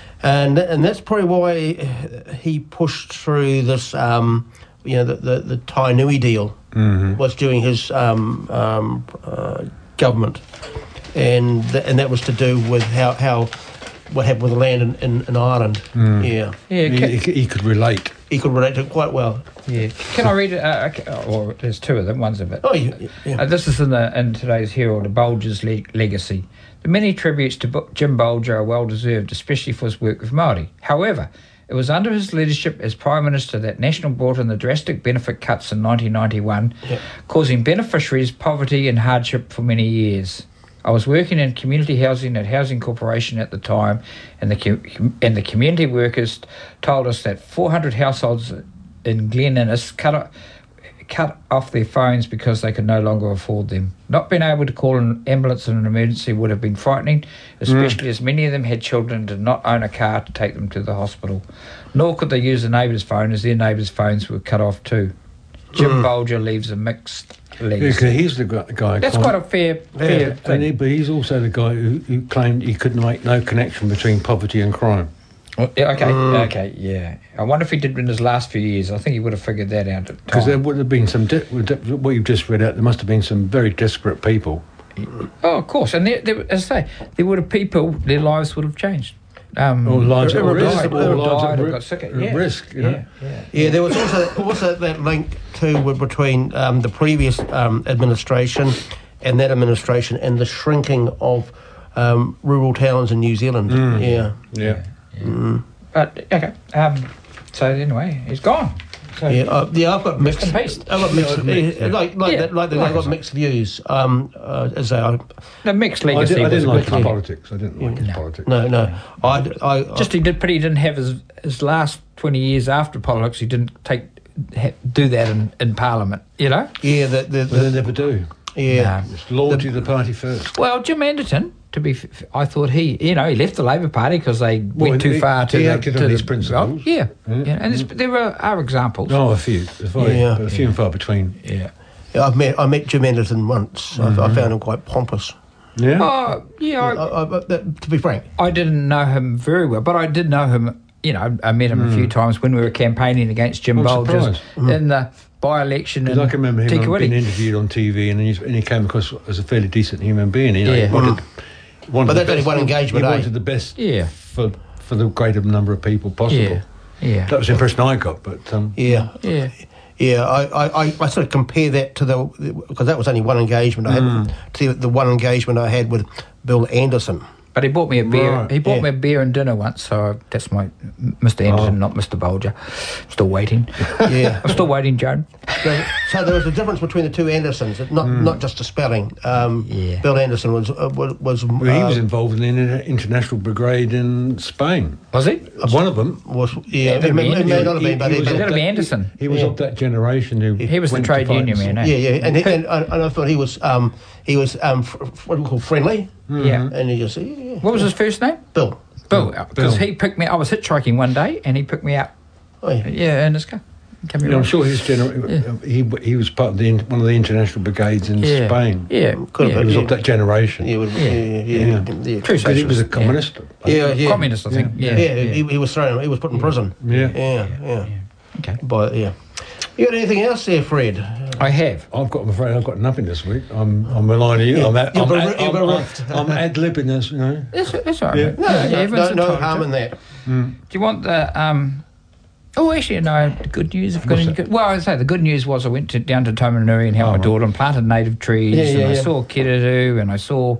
and and that's probably why he pushed through this. Um, you know the the, the Tainui deal Mm-hmm. was during his um, um, uh, government, and th- and that was to do with how, how what happened with the land in, in, in Ireland. Mm. Yeah, yeah. He, Can, he, he could relate. he could relate to it quite well. yeah. Can I read it? Uh, okay, or there's two of them. One's of it. Oh, yeah, yeah. Uh, this is in the in today's Herald, Bolger's le- legacy. The many tributes to Bo- Jim Bolger are well deserved, especially for his work with Māori. However, it was under his leadership as Prime Minister that National brought in the drastic benefit cuts in nineteen ninety-one, Yep. causing beneficiaries poverty and hardship for many years. I was working in community housing at Housing Corporation at the time, and the com- and the community workers told us that four hundred households in Glen Innes cut o- cut off their phones because they could no longer afford them. Not being able to call an ambulance in an emergency would have been frightening, especially as many of them had children and did not own a car to take them to the hospital. Nor could they use a neighbour's phone, as their neighbours' phones were cut off too. Jim Bolger leaves a mixed Yeah, legacy. 'cause he's the gu- guy. That's con- quite a fair, fair Yeah, And thing. he, but he's also the guy who, who claimed he couldn't make no connection between poverty and crime. Well, yeah, okay, okay, yeah. I wonder if he did in his last few years. I think he would have figured that out at the Because there time. would have been some, de- what you've just read out, there must have been some very desperate people. Oh, of course. And there, there, as I say, there would have people, their lives would have changed. Um, Or lives or at risk, died, or or lives at died, or ri- got sick. at Yeah, risk, you yeah, know. yeah. Yeah, there was also also that link too with, between um, the previous um, administration and that administration and the shrinking of um, rural towns in New Zealand. Yeah. Yeah. But, okay. Um, so, anyway, he's gone. So, Yeah, uh, yeah, I've got mixed. in peace. I've got mixed. mixed, uh, yeah. Like like Yeah, that, like that, like I've got I mixed views. Um, uh, as I, say, the mixed I, legacy did, I was didn't a like good his thing. politics. I didn't like his No. politics. no, no, I, I, Just he did, but he didn't have his, his last twenty years after politics, he didn't take ha, do that in, in Parliament, you know? yeah, the, the, But they the never do. yeah. No. It's loyalty to the party first. Well, Jim Anderton, to be, f- I thought he, you know, he left the Labor Party because they Well, went too he- far to he the, acted to on the his principles. well, yeah, Yeah. yeah, and there's, there are, are examples. Oh, a few. There's very, Yeah. but a few and far between. Yeah. Yeah, I've met I met Jim Anderton once. I, I found him quite pompous. Yeah. Oh, yeah. I, I, I, I, that, to be frank, I didn't know him very well, but I did know him. You know, I met him a few times when we were campaigning against Jim I'm Bolger surprised. in the by-election in Because I can remember him Tikawiti. being interviewed on T V, and, he, and he came across as a fairly decent human being. You know, Yeah. he wanted, wanted But the that's only best- one engagement, He eh? wanted the best Yeah. for for the greater number of people possible. Yeah, yeah. That was the impression I got. But um, yeah, Yeah. Yeah, I, I, I, I sort of compare that to the, because that was only one engagement I had, Mm. to the one engagement I had with Bill Anderson. But he bought me a beer. Right, he bought yeah. me a beer and dinner once, so that's my Mister Anderson, Oh. not Mister Bolger. Still waiting. Yeah. I'm still waiting, Joan. So, so there was a difference between the two Andersons, not not just the spelling. Um, Yeah. Bill Anderson was uh, was, was, Well, he was uh, involved in the inter- international brigade in Spain. Was he? One of them. was yeah, Yeah, it, may, it may he- not have been, but he he, was It's of got to be that- Anderson. He was Yeah. of that generation who He was the went trade to fight union in- man, eh? yeah, yeah, and, he, and, I, and I thought he was um, he was um, f- f- what do we call friendly, Yeah. and he just yeah, yeah, What was his first name? Bill. Bill. Because Bill. he picked me. I was hitchhiking one day, and he picked me up. Oh, yeah. Yeah, in his car. Came You know, I'm sure his gener- he he was part of the in- one of the international brigades in Yeah. Spain. Yeah. Could have yeah. He was Yeah. of that generation. Yeah, would- yeah, yeah, yeah, Yeah. yeah. True Because he was a socialist, communist. Yeah, yeah. Communist, I think. Yeah, Yeah. He, he was thrown. He was put in prison. Yeah. yeah, yeah. Okay. But yeah, you got anything else there, Fred? I have. I've got. I'm afraid I've got nothing this week. I'm. I'm relying on you. Yeah, I'm. Ad, you're I'm, ber- ad, you're I'm, bereft. I'm, I'm ad libbing this. You know. That's, that's all right. Yeah. mate. No, Yeah, no, everyone's no, no entitled harm to in it. that. Mm. Do you want the um? Oh, actually, no. The good news. I've got What's any that? good, well, I'd say the good news was I went to, down to Tomanui and helped Oh, my right. daughter and planted native trees. Yeah, yeah, and I yeah. saw kiriru and I saw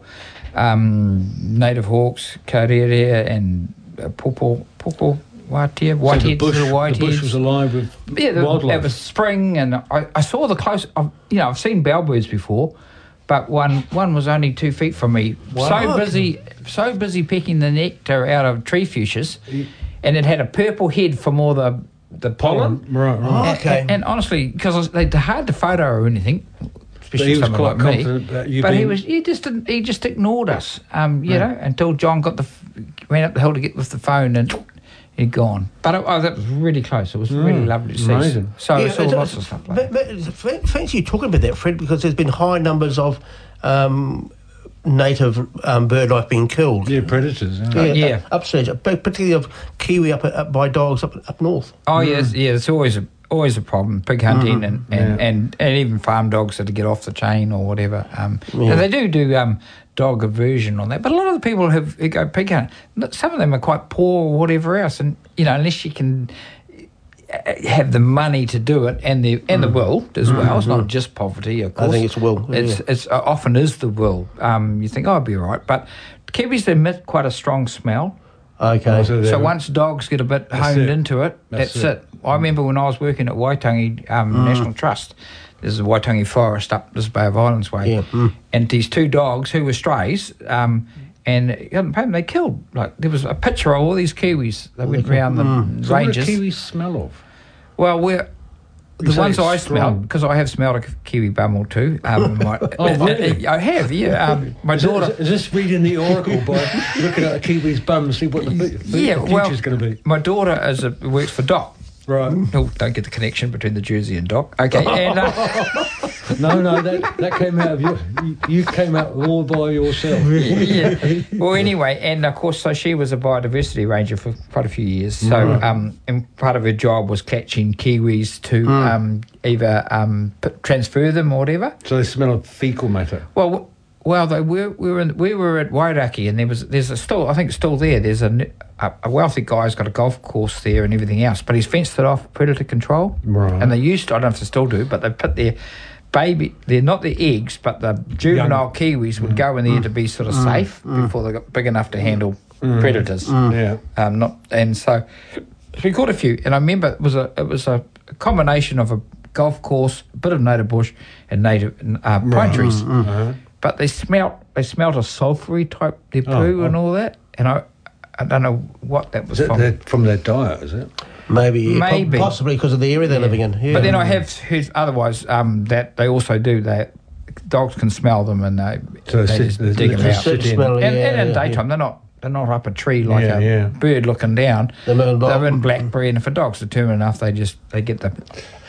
um, native hawks, karere and uh, popo, popo, whitehead, So the whiteheads, bush, little the bush was whiteheads. alive with Yeah, the, wildlife. it was spring, and I, I saw the close. I've, you know, I've seen bellbirds before, but one one was only two feet from me. Wow. So busy, so busy picking the nectar out of tree fuchsias, and it had a purple head from all the the pollen. Right, right. Oh, okay. And, and honestly, because they're hard to photo or anything, especially he was someone quite like me. confident that you But he being- was he just didn't, he just ignored us, um, you know, until John got the f- ran up the hill to get with the phone and he'd gone. But it, oh, that was really close. It was really lovely to see. amazing. So I Yeah, saw it's- lots of stuff like that. but- but fa- Fancy you talking about that, Fred, because there's been high numbers of um, native um, bird life being killed. Yeah, predators. Yeah. yeah. uh, upsurge, particularly of kiwi up, up by dogs up up north. Oh yes, yeah. It's always a always a problem. Pig hunting and, and, Yeah. and, and even farm dogs that get off the chain or whatever. Um, now they do do um, dog aversion on that, but a lot of the people have who go pig hunting. Some of them are quite poor or whatever else, and you know unless you can have the money to do it and the and the will as well. It's not just poverty, of I course. think it's will, It's yeah. it's uh, often is the will. Um, you think, oh, I'll be all right, but kiwis they emit quite a strong smell. Okay. So So they're- once dogs get a bit That's honed it. into it, that's, That's it. it. I remember when I was working at Waitangi um, National Trust, there's a Waitangi forest up this Bay of Islands way, Yeah, mm. and these two dogs who were strays, um, and you hadn't paid them, they killed. Like there was a picture of all these kiwis. They went around the So what do ranges. kiwis smell of? Well, we're. The say ones it's I strong. smelled, because I have smelled a kiwi bum or two. Um, my, Oh, really? I have, yeah. Um, my Is, daughter. this, is this reading the oracle by looking at a kiwi's bum and see what the, fu- fu- Yeah, the well, future's going to be? my daughter is a, works for Doc. Right. Oh, don't get the connection between the Jersey and Doc. Okay, and uh, No, no, that that came out of your. You, you came out all by yourself. yeah. Well, anyway, and of course, so she was a biodiversity ranger for quite a few years. So, um, and part of her job was catching kiwis to um, either um, p- transfer them or whatever. So they smell of fecal matter. Well, w- well, they were we were in, we were at Wairaki, and there was there's a still I think it's still there. There's a, n- a a wealthy guy's got a golf course there and everything else, but he's fenced it off for predator control. Right. And they used to, I don't know if they still do, but they put their baby, they're not the eggs, but the juvenile kiwis would go in there to be sort of safe before they got big enough to handle predators. Yeah. Um, not and so, so we caught a few, and I remember it was a it was a combination of a golf course, a bit of native bush, and native uh, pine trees. Uh-huh. But they smelt they smelt a sulphury type their poo Oh, and all that, and I I don't know what that was Is it from. their, from their diet, is it? Maybe, yeah, po- Maybe. possibly because of the area they're living in. Yeah. But then I have heard otherwise um, that they also do that. Dogs can smell them and they, So they sit- just they- dig they them just out. sit in. Smell, And, yeah, and in yeah, daytime, they're not they're not up a tree like Yeah, a yeah. bird looking down. They're in They're in black- blackberry, and if a dog's determined enough, they just they get the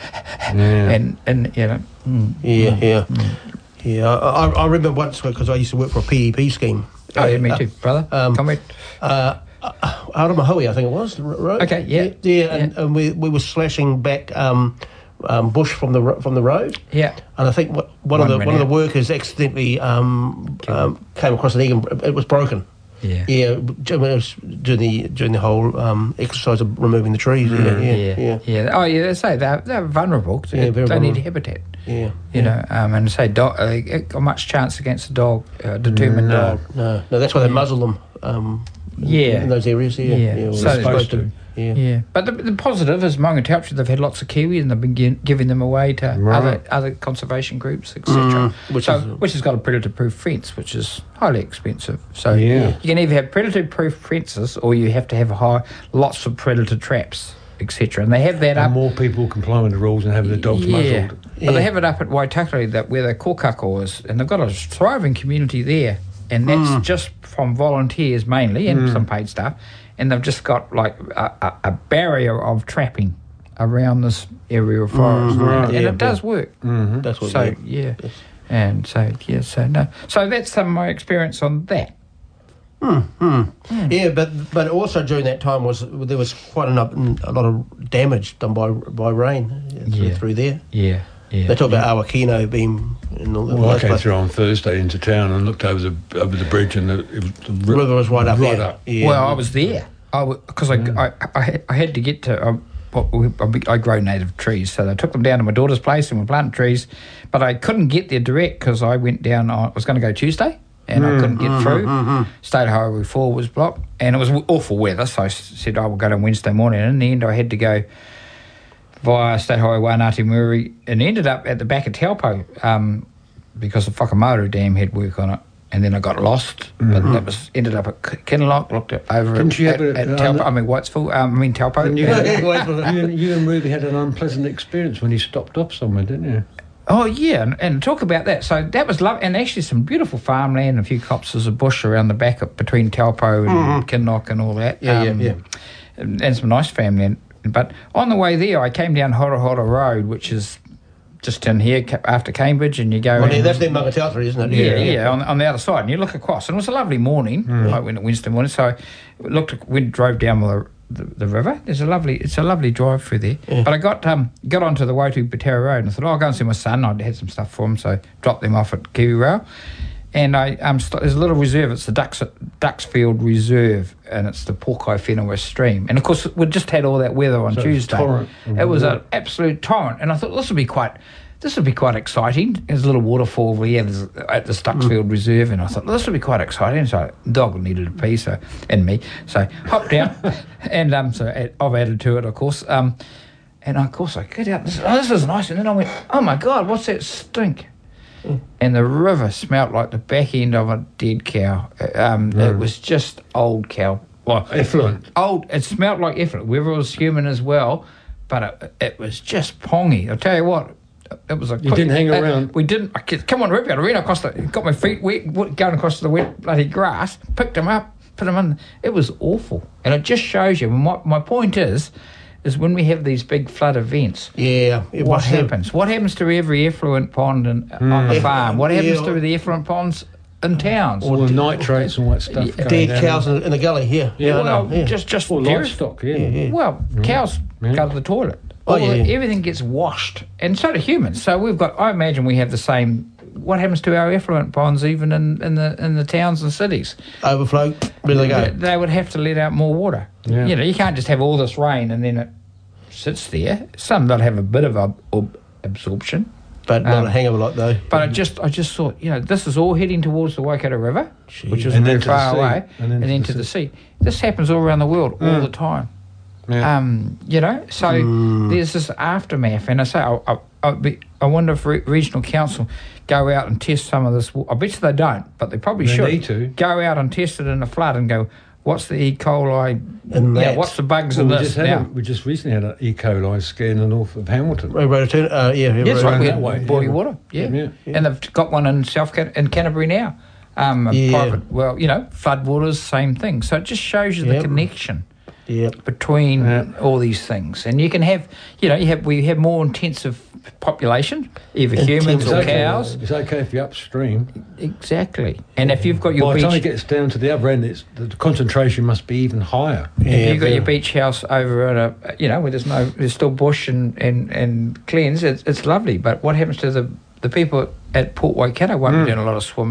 Yeah. and and you know. Mm. Yeah, yeah, yeah. I, I I remember once because I used to work for a P E P scheme. Oh yeah, me Uh, too, brother. um, Comrade. Uh, uh, out of Mahui, I think it was. the ro- Road. Okay, yeah, yeah, yeah, and, and we we were slashing back um, um, bush from the ro- from the road. Yeah. And I think what, one, One of the ran one of the out. workers accidentally um, um, came across an egg and it was broken. Yeah. Yeah, when I was doing the doing the whole um, exercise of removing the trees. Mm, Yeah, yeah, yeah, yeah, yeah. Oh, yeah. They say they're they're vulnerable. Yeah, they very they need vulnerable. habitat. yeah. You know, um, and say dog, uh, got much chance against a dog, a determined No. dog. No, no, that's why they muzzle them. Um, in- Yeah. in those areas. Yeah, Yeah. yeah. well, So they're they're supposed supposed to. Yeah. Yeah, but the, the positive is Maunga Taupo, they've had lots of kiwi and they've been gi- giving them away to Right. other other conservation groups, et cetera. Mm, which so, is- which has got a predator-proof fence, which is highly expensive. So Yeah. you can either have predator-proof fences or you have to have high, lots of predator traps, et cetera. And they have that And up. more people comply with the rules and have their dogs yeah, muzzled. but Yeah. they have it up at Waitakere, that where the Kokako is, and they've got a thriving community there, and that's Mm. just from volunteers mainly and some paid staff, and they've just got like a, a, a barrier of trapping around this area of forest, Mm, right. and Yeah, it does work. Mm-hmm. That's what. So yeah. yeah, Yes. and so yeah, so no, so that's some of my experience on that. Yeah, but but also during that time was there was quite enough a lot of damage done by by rain yeah, through, Yeah. through there. Yeah, yeah. They talk about Awakino being in all Well, I those came places. through on Thursday into town and looked over the over the bridge, and the, it was, the The river was right up right there. up. Yeah. Well, I was there. I because I, I, I had- I had to get to. Um, what we- I grow native trees, so they took them down to my daughter's place and we planted trees, but I couldn't get there direct because I went down. On, I was going to go Tuesday, and I couldn't get through. State Highway Four was blocked, and it was awful weather. So I s- said I will go down Wednesday morning. And in the end, I had to go via State Highway One, Ati Muri, and ended up at the back of Taupo um, because the Whakamaru Dam had work on it. And then I got lost, but that was ended up at K- Kinloch, looked at, over Didn't at, you have at, it at on Taupo, the- I mean Whitesville, um, I mean Taupo. And you, Uh, you, and, you and Ruby had an unpleasant experience when you stopped off somewhere, didn't you? Oh yeah, and, and talk about that. So that was lovely, and actually some beautiful farmland, a few copses of bush around the back of, between Taupo and Kinloch and all that. Yeah, yeah, yeah. And, and some nice farmland. But on the way there, I came down Hora Hora Road, which is just in here ca- after Cambridge, and you go. Well, in- that's their Mangatautori, isn't it? Yeah, yeah, on, on the other side, and you look across, and it was a lovely morning. I went at Wednesday morning, so I looked, went, drove down the, the, the river. There's a lovely, it's a lovely drive through there. Yeah. But I got um got onto the Waitu Patera Road, and I thought, oh, I'll go and see my son. I'd had some stuff for him, so dropped them off at Kiwi Rail. And I um st- there's a little reserve. It's the Ducks Ducksfield Reserve, and it's the Porkai Whenua Stream. And of course, we just had all that weather on So it's Tuesday. torrent. It was an absolute torrent, and I thought this would be quite. This would be quite exciting. There's a little waterfall over here there's- at the Stucksfield Reserve, and I thought, well, this would be quite exciting. So dog needed a pee, so and me, so hopped down, and um, so add- I've added to it, of course. Um, and of course I get out. And said, oh, this is nice. And then I went, oh my God, what's that stink? And the river smelt like the back end of a dead cow. Um, It was just old cow. Well, Effluent. old. It smelt like effluent. Whether it was human as well, but it, it was just pongy. I'll tell you what. It was a. You didn't hang uh, around? We didn't. I could, come on, Ruby. I ran across the. Got my feet wet, w- going across the wet bloody grass. Picked them up, put them in. It was awful, and it just shows you. My my point is, is when we have these big flood events. Yeah. It What was- happens? What happens to every effluent pond in, on the Eff- farm? What happens yeah. to the effluent ponds in towns? All the nitrates and all that stuff. going Dead down. cows in, in the gully here. Yeah, I well, know, yeah. just just Or dairy- livestock, yeah. Yeah, yeah. Well, cows Yeah. go to the toilet. Oh, All yeah, the- yeah. Everything gets washed, and so do humans. So we've got. I imagine we have the same. What happens to our effluent ponds, even in, in the in the towns and cities? Overflow. Where do they go? They, they would have to let out more water. Yeah. You know, you can't just have all this rain and then it sits there. Some they'll have a bit of ab- ab- absorption. But not Um, a hang of a lot, though. But I just, I just thought, you know, this is all heading towards the Waikato River, which isn't And very then to the far sea. away, And and then then, to to the the sea. This happens all around the world all Mm. the time. Yeah. Um, you know, so Mm. there's this aftermath, and I say, I, I, I, be, I wonder if re- regional council go out and test some of this. wa- I bet you they don't, but they probably They should need to. go out and test it in a flood and go, what's the E. coli? And you know, that. what's the bugs Well, in we, this just had now? a, we just recently had an E. coli scare in the north of Hamilton. Road Rotorua, uh, yeah, yeah, Yes, Road- right. We that had way, Boy yeah. Water, yeah. Yeah, and they've got one in South Can- in Canterbury now. Um, a Yeah. private, well, you know, floodwaters, same thing. So it just shows you the Yep. connection Yeah. between Yeah. all these things, and you can have, you know, you have we have more intensive population, either humans Intensive. or It's okay- cows. It's okay if you're upstream. Exactly, and if you've got your By the time it beach, gets down to the other end, it's, the concentration must be even higher. if Yeah, you've got yeah. your beach house over at a, you know, where there's no, there's still bush and and and cleanse, it's, it's lovely. But what happens to the the people at Port Waikato won't Mm. be doing a lot of swimming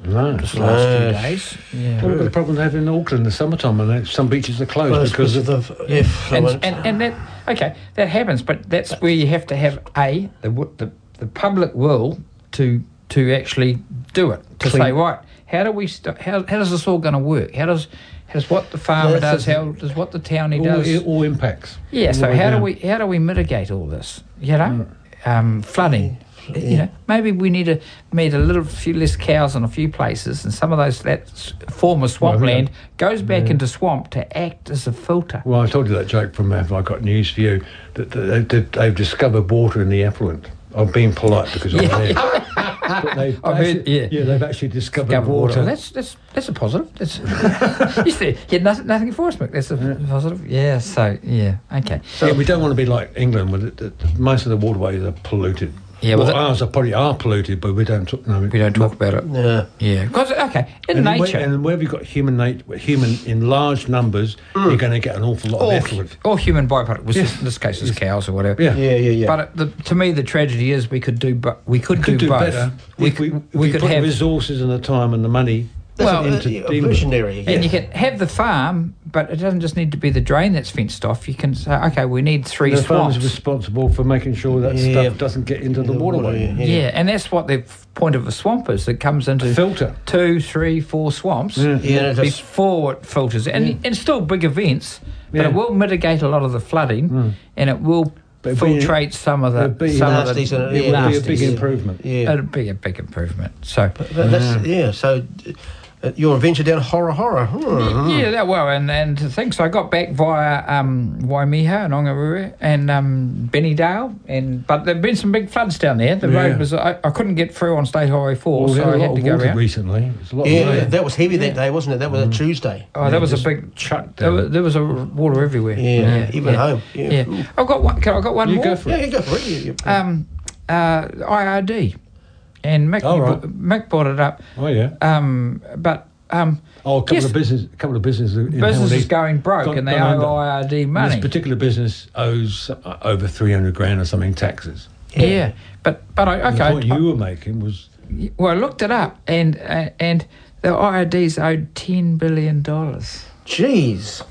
No. Just the last few No. days. Yeah. Well, we've got a problem they have in Auckland in the summertime, and they- some beaches are closed Well, because of the if And, someone- and and that okay, that happens, but that's where you have to have a the w- the, the public will to to actually do it. To Clean. say, right, how do we st- how how is this all going to work? How does how does what the farmer That's does? a- How does what the townie all, does? all impacts. Yeah. all So the way how do down. we how do we mitigate all this? You know, um, flooding. You know, maybe we need to meet a little few less cows in a few places, and some of those that s- former swampland goes back into swamp to act as a filter. Well, I told you that joke from Have I Got News for You, that, that they, that they've discovered water in the effluent. I'm being polite because I'm Yeah. there. But they've I've heard- actually, yeah. they've actually discovered Discover water. water. That's that's that's a positive. That's you said you had nothing, nothing for us, Mick. That's a positive. Yeah. So yeah. Okay. So yeah, we don't want to be like England, where the, the, most of the waterways are polluted. Yeah, well, well, that- ours are probably are polluted, but we don't talk. No, We don't talk about it. yeah. Yeah. Because okay, in and nature. Where, and where we've got human nat- human in large numbers, you're going to get an awful lot or, of effluent. or human byproduct, which Yes. in this case is cows or whatever. Yeah. Yeah, yeah, yeah. But it, the, to me, the tragedy is we could do, but we could, Could do, do both. better We, if we, could- if we we could put the have, resources and the time and the money. Well, into uh, dealing with it. visionary. Yeah. and you can have the farm, but it doesn't just need to be the drain that's fenced off. You can say, okay, we need three the farmer's swamps. responsible for making sure that Yeah. stuff doesn't get into the, The water, waterway. yeah. Yeah. and that's what the f- point of a swamp is. It comes into Filter. two, three, four swamps Yeah. Yeah, and it just- before it filters, and and still big events, but Yeah. it will mitigate a lot of the flooding, and it will But it'd be- filtrate some of the it'd be some of the nasties and- It Yeah, would be a nasties. big Yeah. improvement. Yeah. It'd be a big improvement. So. But that's, yeah, so uh, your adventure down horror horror. Hmm. Yeah, that well, and and to think so, I got back via um, Waimiha and Ongarua and um, Bennydale, and but there've been some big floods down there. The Yeah. road was I, I couldn't get through on State Highway Four, Well, we so had I a had lot to of go water around. recently. It's a lot Yeah, of rain. that was heavy that day, wasn't it? That was a Tuesday. Oh, there was a just big chuck There was, down. there was a water everywhere. Yeah, even home. Yeah. Yeah, I've got one. Can I got one You more? go for Yeah, it. you go for it. You, you, Um, uh, I R D, and Mick, Oh, you right. brought- Mick brought it up. Oh yeah. Um, but um, Oh, a couple yes. of business, a couple of businesses. in business Hamilton is going broke, gone- and they gone owe under. I R D And money. This particular business owes uh, over three hundred grand or something taxes. yeah. but but I, And okay. the point you were making was Well, I looked it up, and uh, and the I R Ds owed ten billion dollars. Jeez.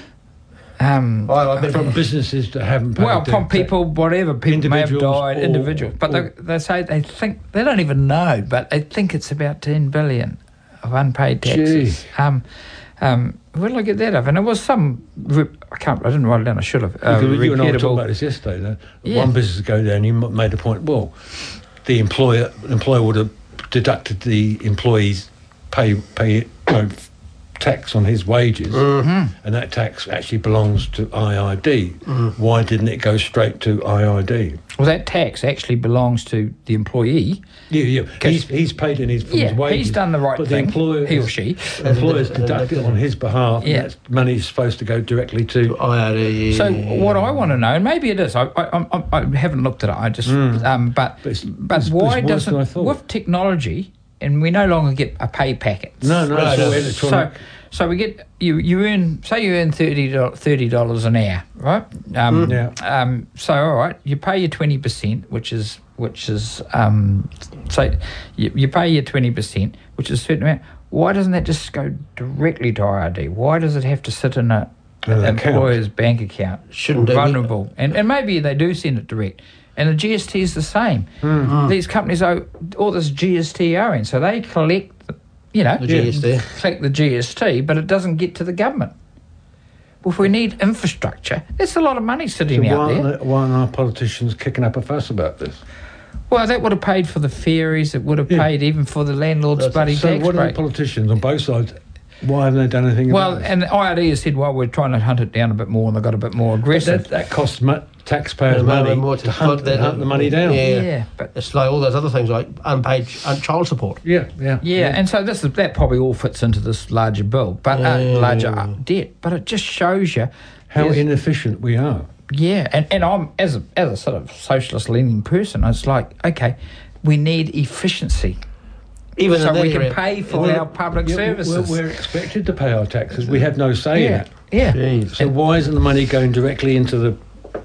Um, Well, I bet from businesses that haven't paid. well, their from tax. people, whatever people may have Individuals died, or- individuals, but or- they, they say they think they don't even know, but they think it's about ten billion of unpaid taxes. Gee. Um, um, where did I get that of? And it was some. Rep, I can't. I didn't write it down. I should have. Uh, Because you and I were talking reputable- about this yesterday. That Yeah. One business go there and you m- made a point. Well, the employer employer would have deducted the employee's pay pay you know, tax on his wages, Mm-hmm. and that tax actually belongs to I R D. Why didn't it go straight to I R D? Well, that tax actually belongs to the employee. Yeah, yeah. Okay. He's, he's paid in his, from Yeah, his wages. he's done the right but thing. The employer, He or she. The employer's deducted on his behalf, Yeah. and that money is supposed to go directly to. I had a, So what I want to know, and maybe it is, I I, I, I haven't looked at it. I just, um, but But it's- but it's- why it's worse doesn't than I thought. with technology, and we no longer get a pay packet. No, no, No, it's no. all So electronic. so we get you you earn say you earn thirty dollars an hour, right? Um, Yeah. Um, so all right, you pay your twenty percent, which is which is um, say you, you pay your twenty percent, which is a certain amount. Why doesn't that just go directly to I R D? Why does it have to sit in a In an an account. employer's bank account? Shouldn't do it. vulnerable, and and maybe they do send it direct. And the G S T is the same. Hmm. These companies owe all this G S T owing, so they collect, the, you know, The G S T. collect the G S T, but it doesn't get to the government. Well, if we need infrastructure, there's a lot of money So sitting why out aren't, there. they- why aren't our politicians kicking up a fuss about this? Well, that would have paid for the ferries. It would have Yeah. paid even for the landlord's That's- bloody So tax what are the break. politicians on both sides? Why haven't they done anything Well, about it? and the I R D has said, well, we're trying to hunt it down a bit more, and they got a bit more But aggressive. that, that costs mu- taxpayers Yeah, more- money more to, to hunt, hunt that- hunt the money down. Yeah. yeah, but It's like all those other things like unpaid un- child support. yeah, yeah. Yeah, and so this is, that probably all fits into this larger bill, but uh, Yeah. larger uh, debt. But it just shows you How there's- inefficient we are. Yeah, and, and I'm as a as a sort of socialist leaning person, it's like, okay, we need efficiency Even so in that we can area. pay for Well, our public yeah, services. We're, we're expected to pay our taxes. We have no say in yeah, it. yeah. Jeez. So why isn't the money going directly into the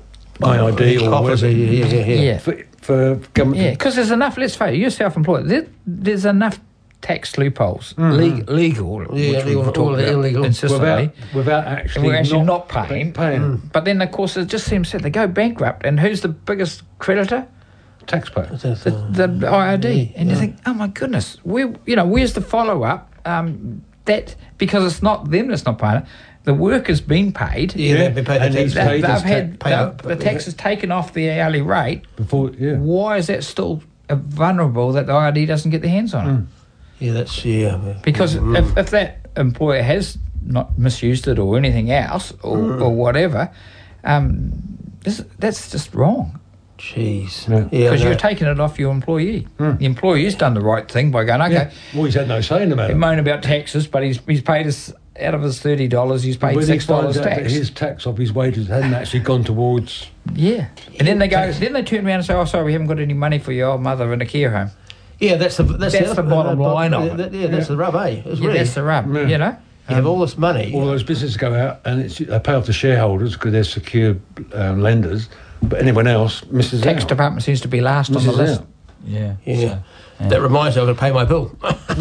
I R D or Coffers, whatever? yeah, yeah, yeah. Yeah. For, for government? Yeah, because there's enough. Let's face it, you're self-employed. There, there's enough tax loopholes, mm-hmm. Le- legal, yeah, which legal, we've talked all about illegal, consistently, without, without actually, and we're actually not, not paying. paying. Mm. But then, of course, it just seems that they go bankrupt, and who's the biggest creditor? Taxpayer. The, the I R D, yeah, and you yeah. think, oh my goodness, where you know where's the follow up? Um, that because it's not them that's not paying it. The worker's been paid. Yeah, they've been paid. And The he's tax. They, paid they've his had ta- paid the, up, the tax is taken off the hourly rate. Before, yeah. Why is that still uh, vulnerable that the I R D doesn't get their hands on it? Mm. Yeah, that's yeah. Because Mm. if, if that employer has not misused it or anything else or, Mm. or whatever, um, this, that's just wrong. Jeez. Yeah. Yeah, Because no. you're taking it off your employee. Mm. The employee's done the right thing by going, okay, Yeah. Well, he's had no say in the he matter. moan about taxes, but he's he's paid us out of his thirty dollars. He's paid When six he finds dollars out that tax. his tax off his wages hadn't actually gone towards. Yeah, and then they go. Then they turn around and say, "Oh, sorry, we haven't got any money for your old mother in a care home." Yeah, that's the that's, That's the bottom uh, line of yeah, it. that- Yeah, that's the rub, eh? It's Yeah, really, that's the rub. Yeah. You know, you have all this money. All those businesses go out and it's, they pay off the shareholders because they're secure um, lenders, but anyone else misses tax out. department seems to be last on the Misses list. out. Yeah, Yeah. so, yeah. That reminds me, I've got to pay my bill.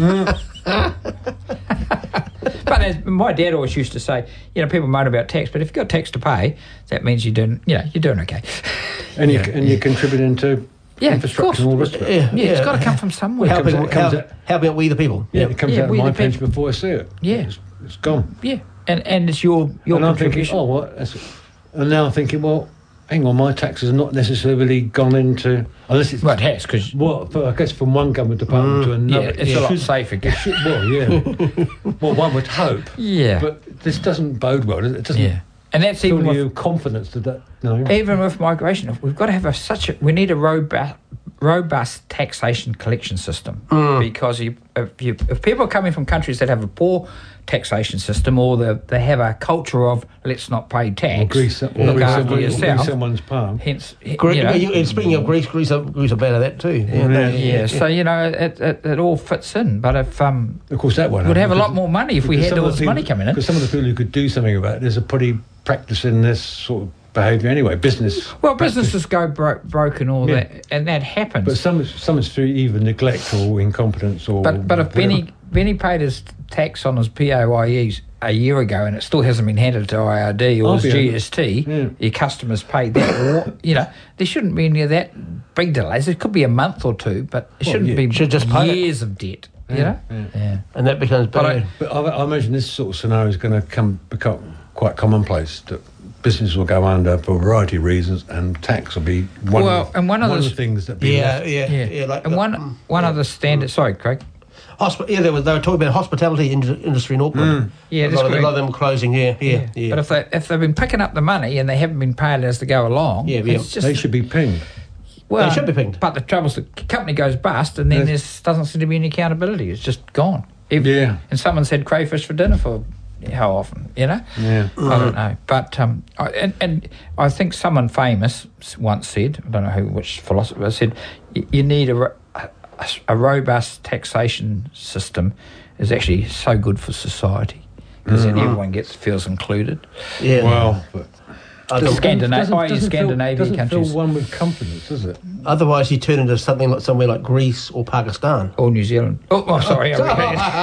But as my dad always used to say, you know, people moan about tax, but if you've got tax to pay, that means you're doing, you know, you're doing okay. And, you, Yeah. and you're contributing to Yeah, of infrastructure course. and all the rest of it. Yeah, Yeah, it's got to come from somewhere. How comes about, out- comes how, out- how about we the people? Yeah, it comes Yeah, out of we my the pension people. before I see it. Yeah. It's, it's gone. Yeah, and and it's your your and I'm thinking, contribution. oh, what? That's, and now I'm thinking, well, hang on, my taxes are not necessarily gone into, unless it's, Well, it has because well, for, I guess from one government department to yeah, another. it's it a lot should- safer. it should- well, yeah. Well, one would hope. Yeah, But this doesn't bode well, does it? It doesn't yeah, and that's fill even with, you confidence that that, no. even with migration. We've got to have a such a. We need a robust robust taxation collection system because you, if you if people are coming from countries that have a poor taxation system or they they have a culture of let's not pay Or tax, grease, or look grease, after someone- or yourself. grease someone's palm. Hence, Greece, you know, you- and speaking of Greece, Greece are, Greece are bad at that too. Yeah, Yeah. they- yeah, so you know it, it it all fits in. But if um, Of course, that one we'd have a lot more money if we had all this money coming in. Because some of the people who could do something about it, there's a pretty practicing this sort of behaviour anyway. Business. Well, practice. businesses go bro- broken, all Yeah. that, and that happens. But some, some is through either neglect or incompetence or. But but if whatever. Benny Benny paid his tax on his P A Y Es a year ago and it still hasn't been handed to I R D or I'll his be G able- S T, yeah. your customers paid that. Or, you know, there shouldn't be any of that big delays. It could be a month or two, but it Well, shouldn't yeah. be Should just pay it. years of debt. You Yeah, know, yeah. yeah. and that becomes But I- bad. But I, I imagine this sort of scenario is going to come become quite commonplace. That businesses will go under for a variety of reasons, and tax will be one. Well, of, and one of one of those- the things that. Be yeah, left. yeah, yeah, Yeah, Like and the- one mm, one yeah. other standard. Sorry, Craig. Hospi- yeah, they were, they were talking about hospitality in- industry in Auckland. Yeah, a that's lot, of, a correct. lot of them closing. Yeah, yeah, yeah. But if they if they've been picking up the money and they haven't been paid as they go along, Yeah, yeah. it's just They should be pinged. well, They should be pinged. But the trouble is the company goes bust, and then Yes. there's doesn't seem to be any accountability. It's just gone. If- Yeah. And someone's had crayfish for dinner for how often? You know. Yeah. I don't know, but um, I, and and I think someone famous once said, I don't know who, which philosopher said, you, you need a, ro- a, a robust taxation system is actually so good for society because then everyone gets feels included. yeah. Well, but I don't- Scandina- doesn't- oh, yeah, doesn't fill- Scandinavian doesn't countries. fill one with confidence, does it? Otherwise, you turn into something like somewhere like Greece or Pakistan. Or New Zealand. Oh, oh sorry. I read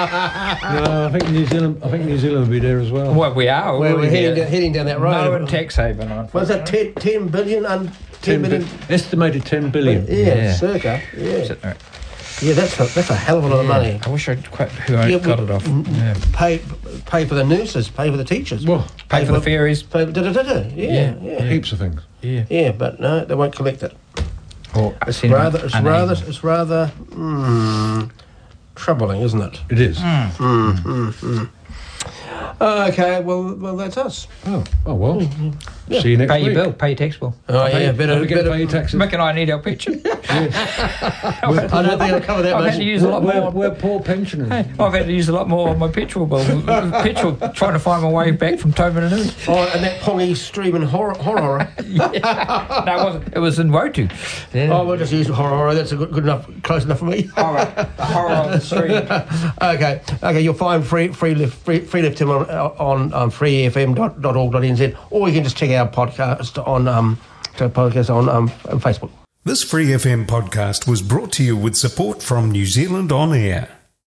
No, I think New Zealand. I think New Zealand will be there as well. well, we are. Where we're already heading there. down, heading down that road. No, in tax haven. Was that ten, ten billion? Un, ten billion? bi- estimated ten billion. Yeah, Yeah. circa. Yeah, unfortunately. yeah. That's a, that's a hell of a lot of money. I wish I'd quite who I Yeah, got we- it off. Yeah. Pay, pay for the nurses. Pay for the teachers. Well, Pay for the ferries. Pay, da, da, da, da. Yeah, Yeah. yeah, heaps of things. Yeah. yeah. But no, they won't collect it. Or It's rather, it's rather, it's rather mm, troubling, isn't it? It is. Mm, mm, mm. Okay, well, well, that's us. Oh, oh well. See you next Pay week. your bill. Pay your tax bill. Oh Pay- yeah, better, don't forget to better. pay your taxes. Mick and I need our pension. I don't think I'll cover that I've much. had to use a lot We're, more. we're poor pensioners. Hey, I've had to use a lot more of my petrol bill. petrol, trying to find my way back from Tomaninu. Oh, and that Pongy streaming horror. horror. No, it wasn't. It was in Wotu. Yeah. Oh, we'll just use horror. horror. That's a good, good enough, close enough for me. Horror. The horror of the street. Okay, okay. You'll find free free lift free, free lift Tim on on um, free f m dot org dot n z, or you can just check our podcast on um to podcast on um on Facebook. This Free F M podcast was brought to you with support from New Zealand On Air.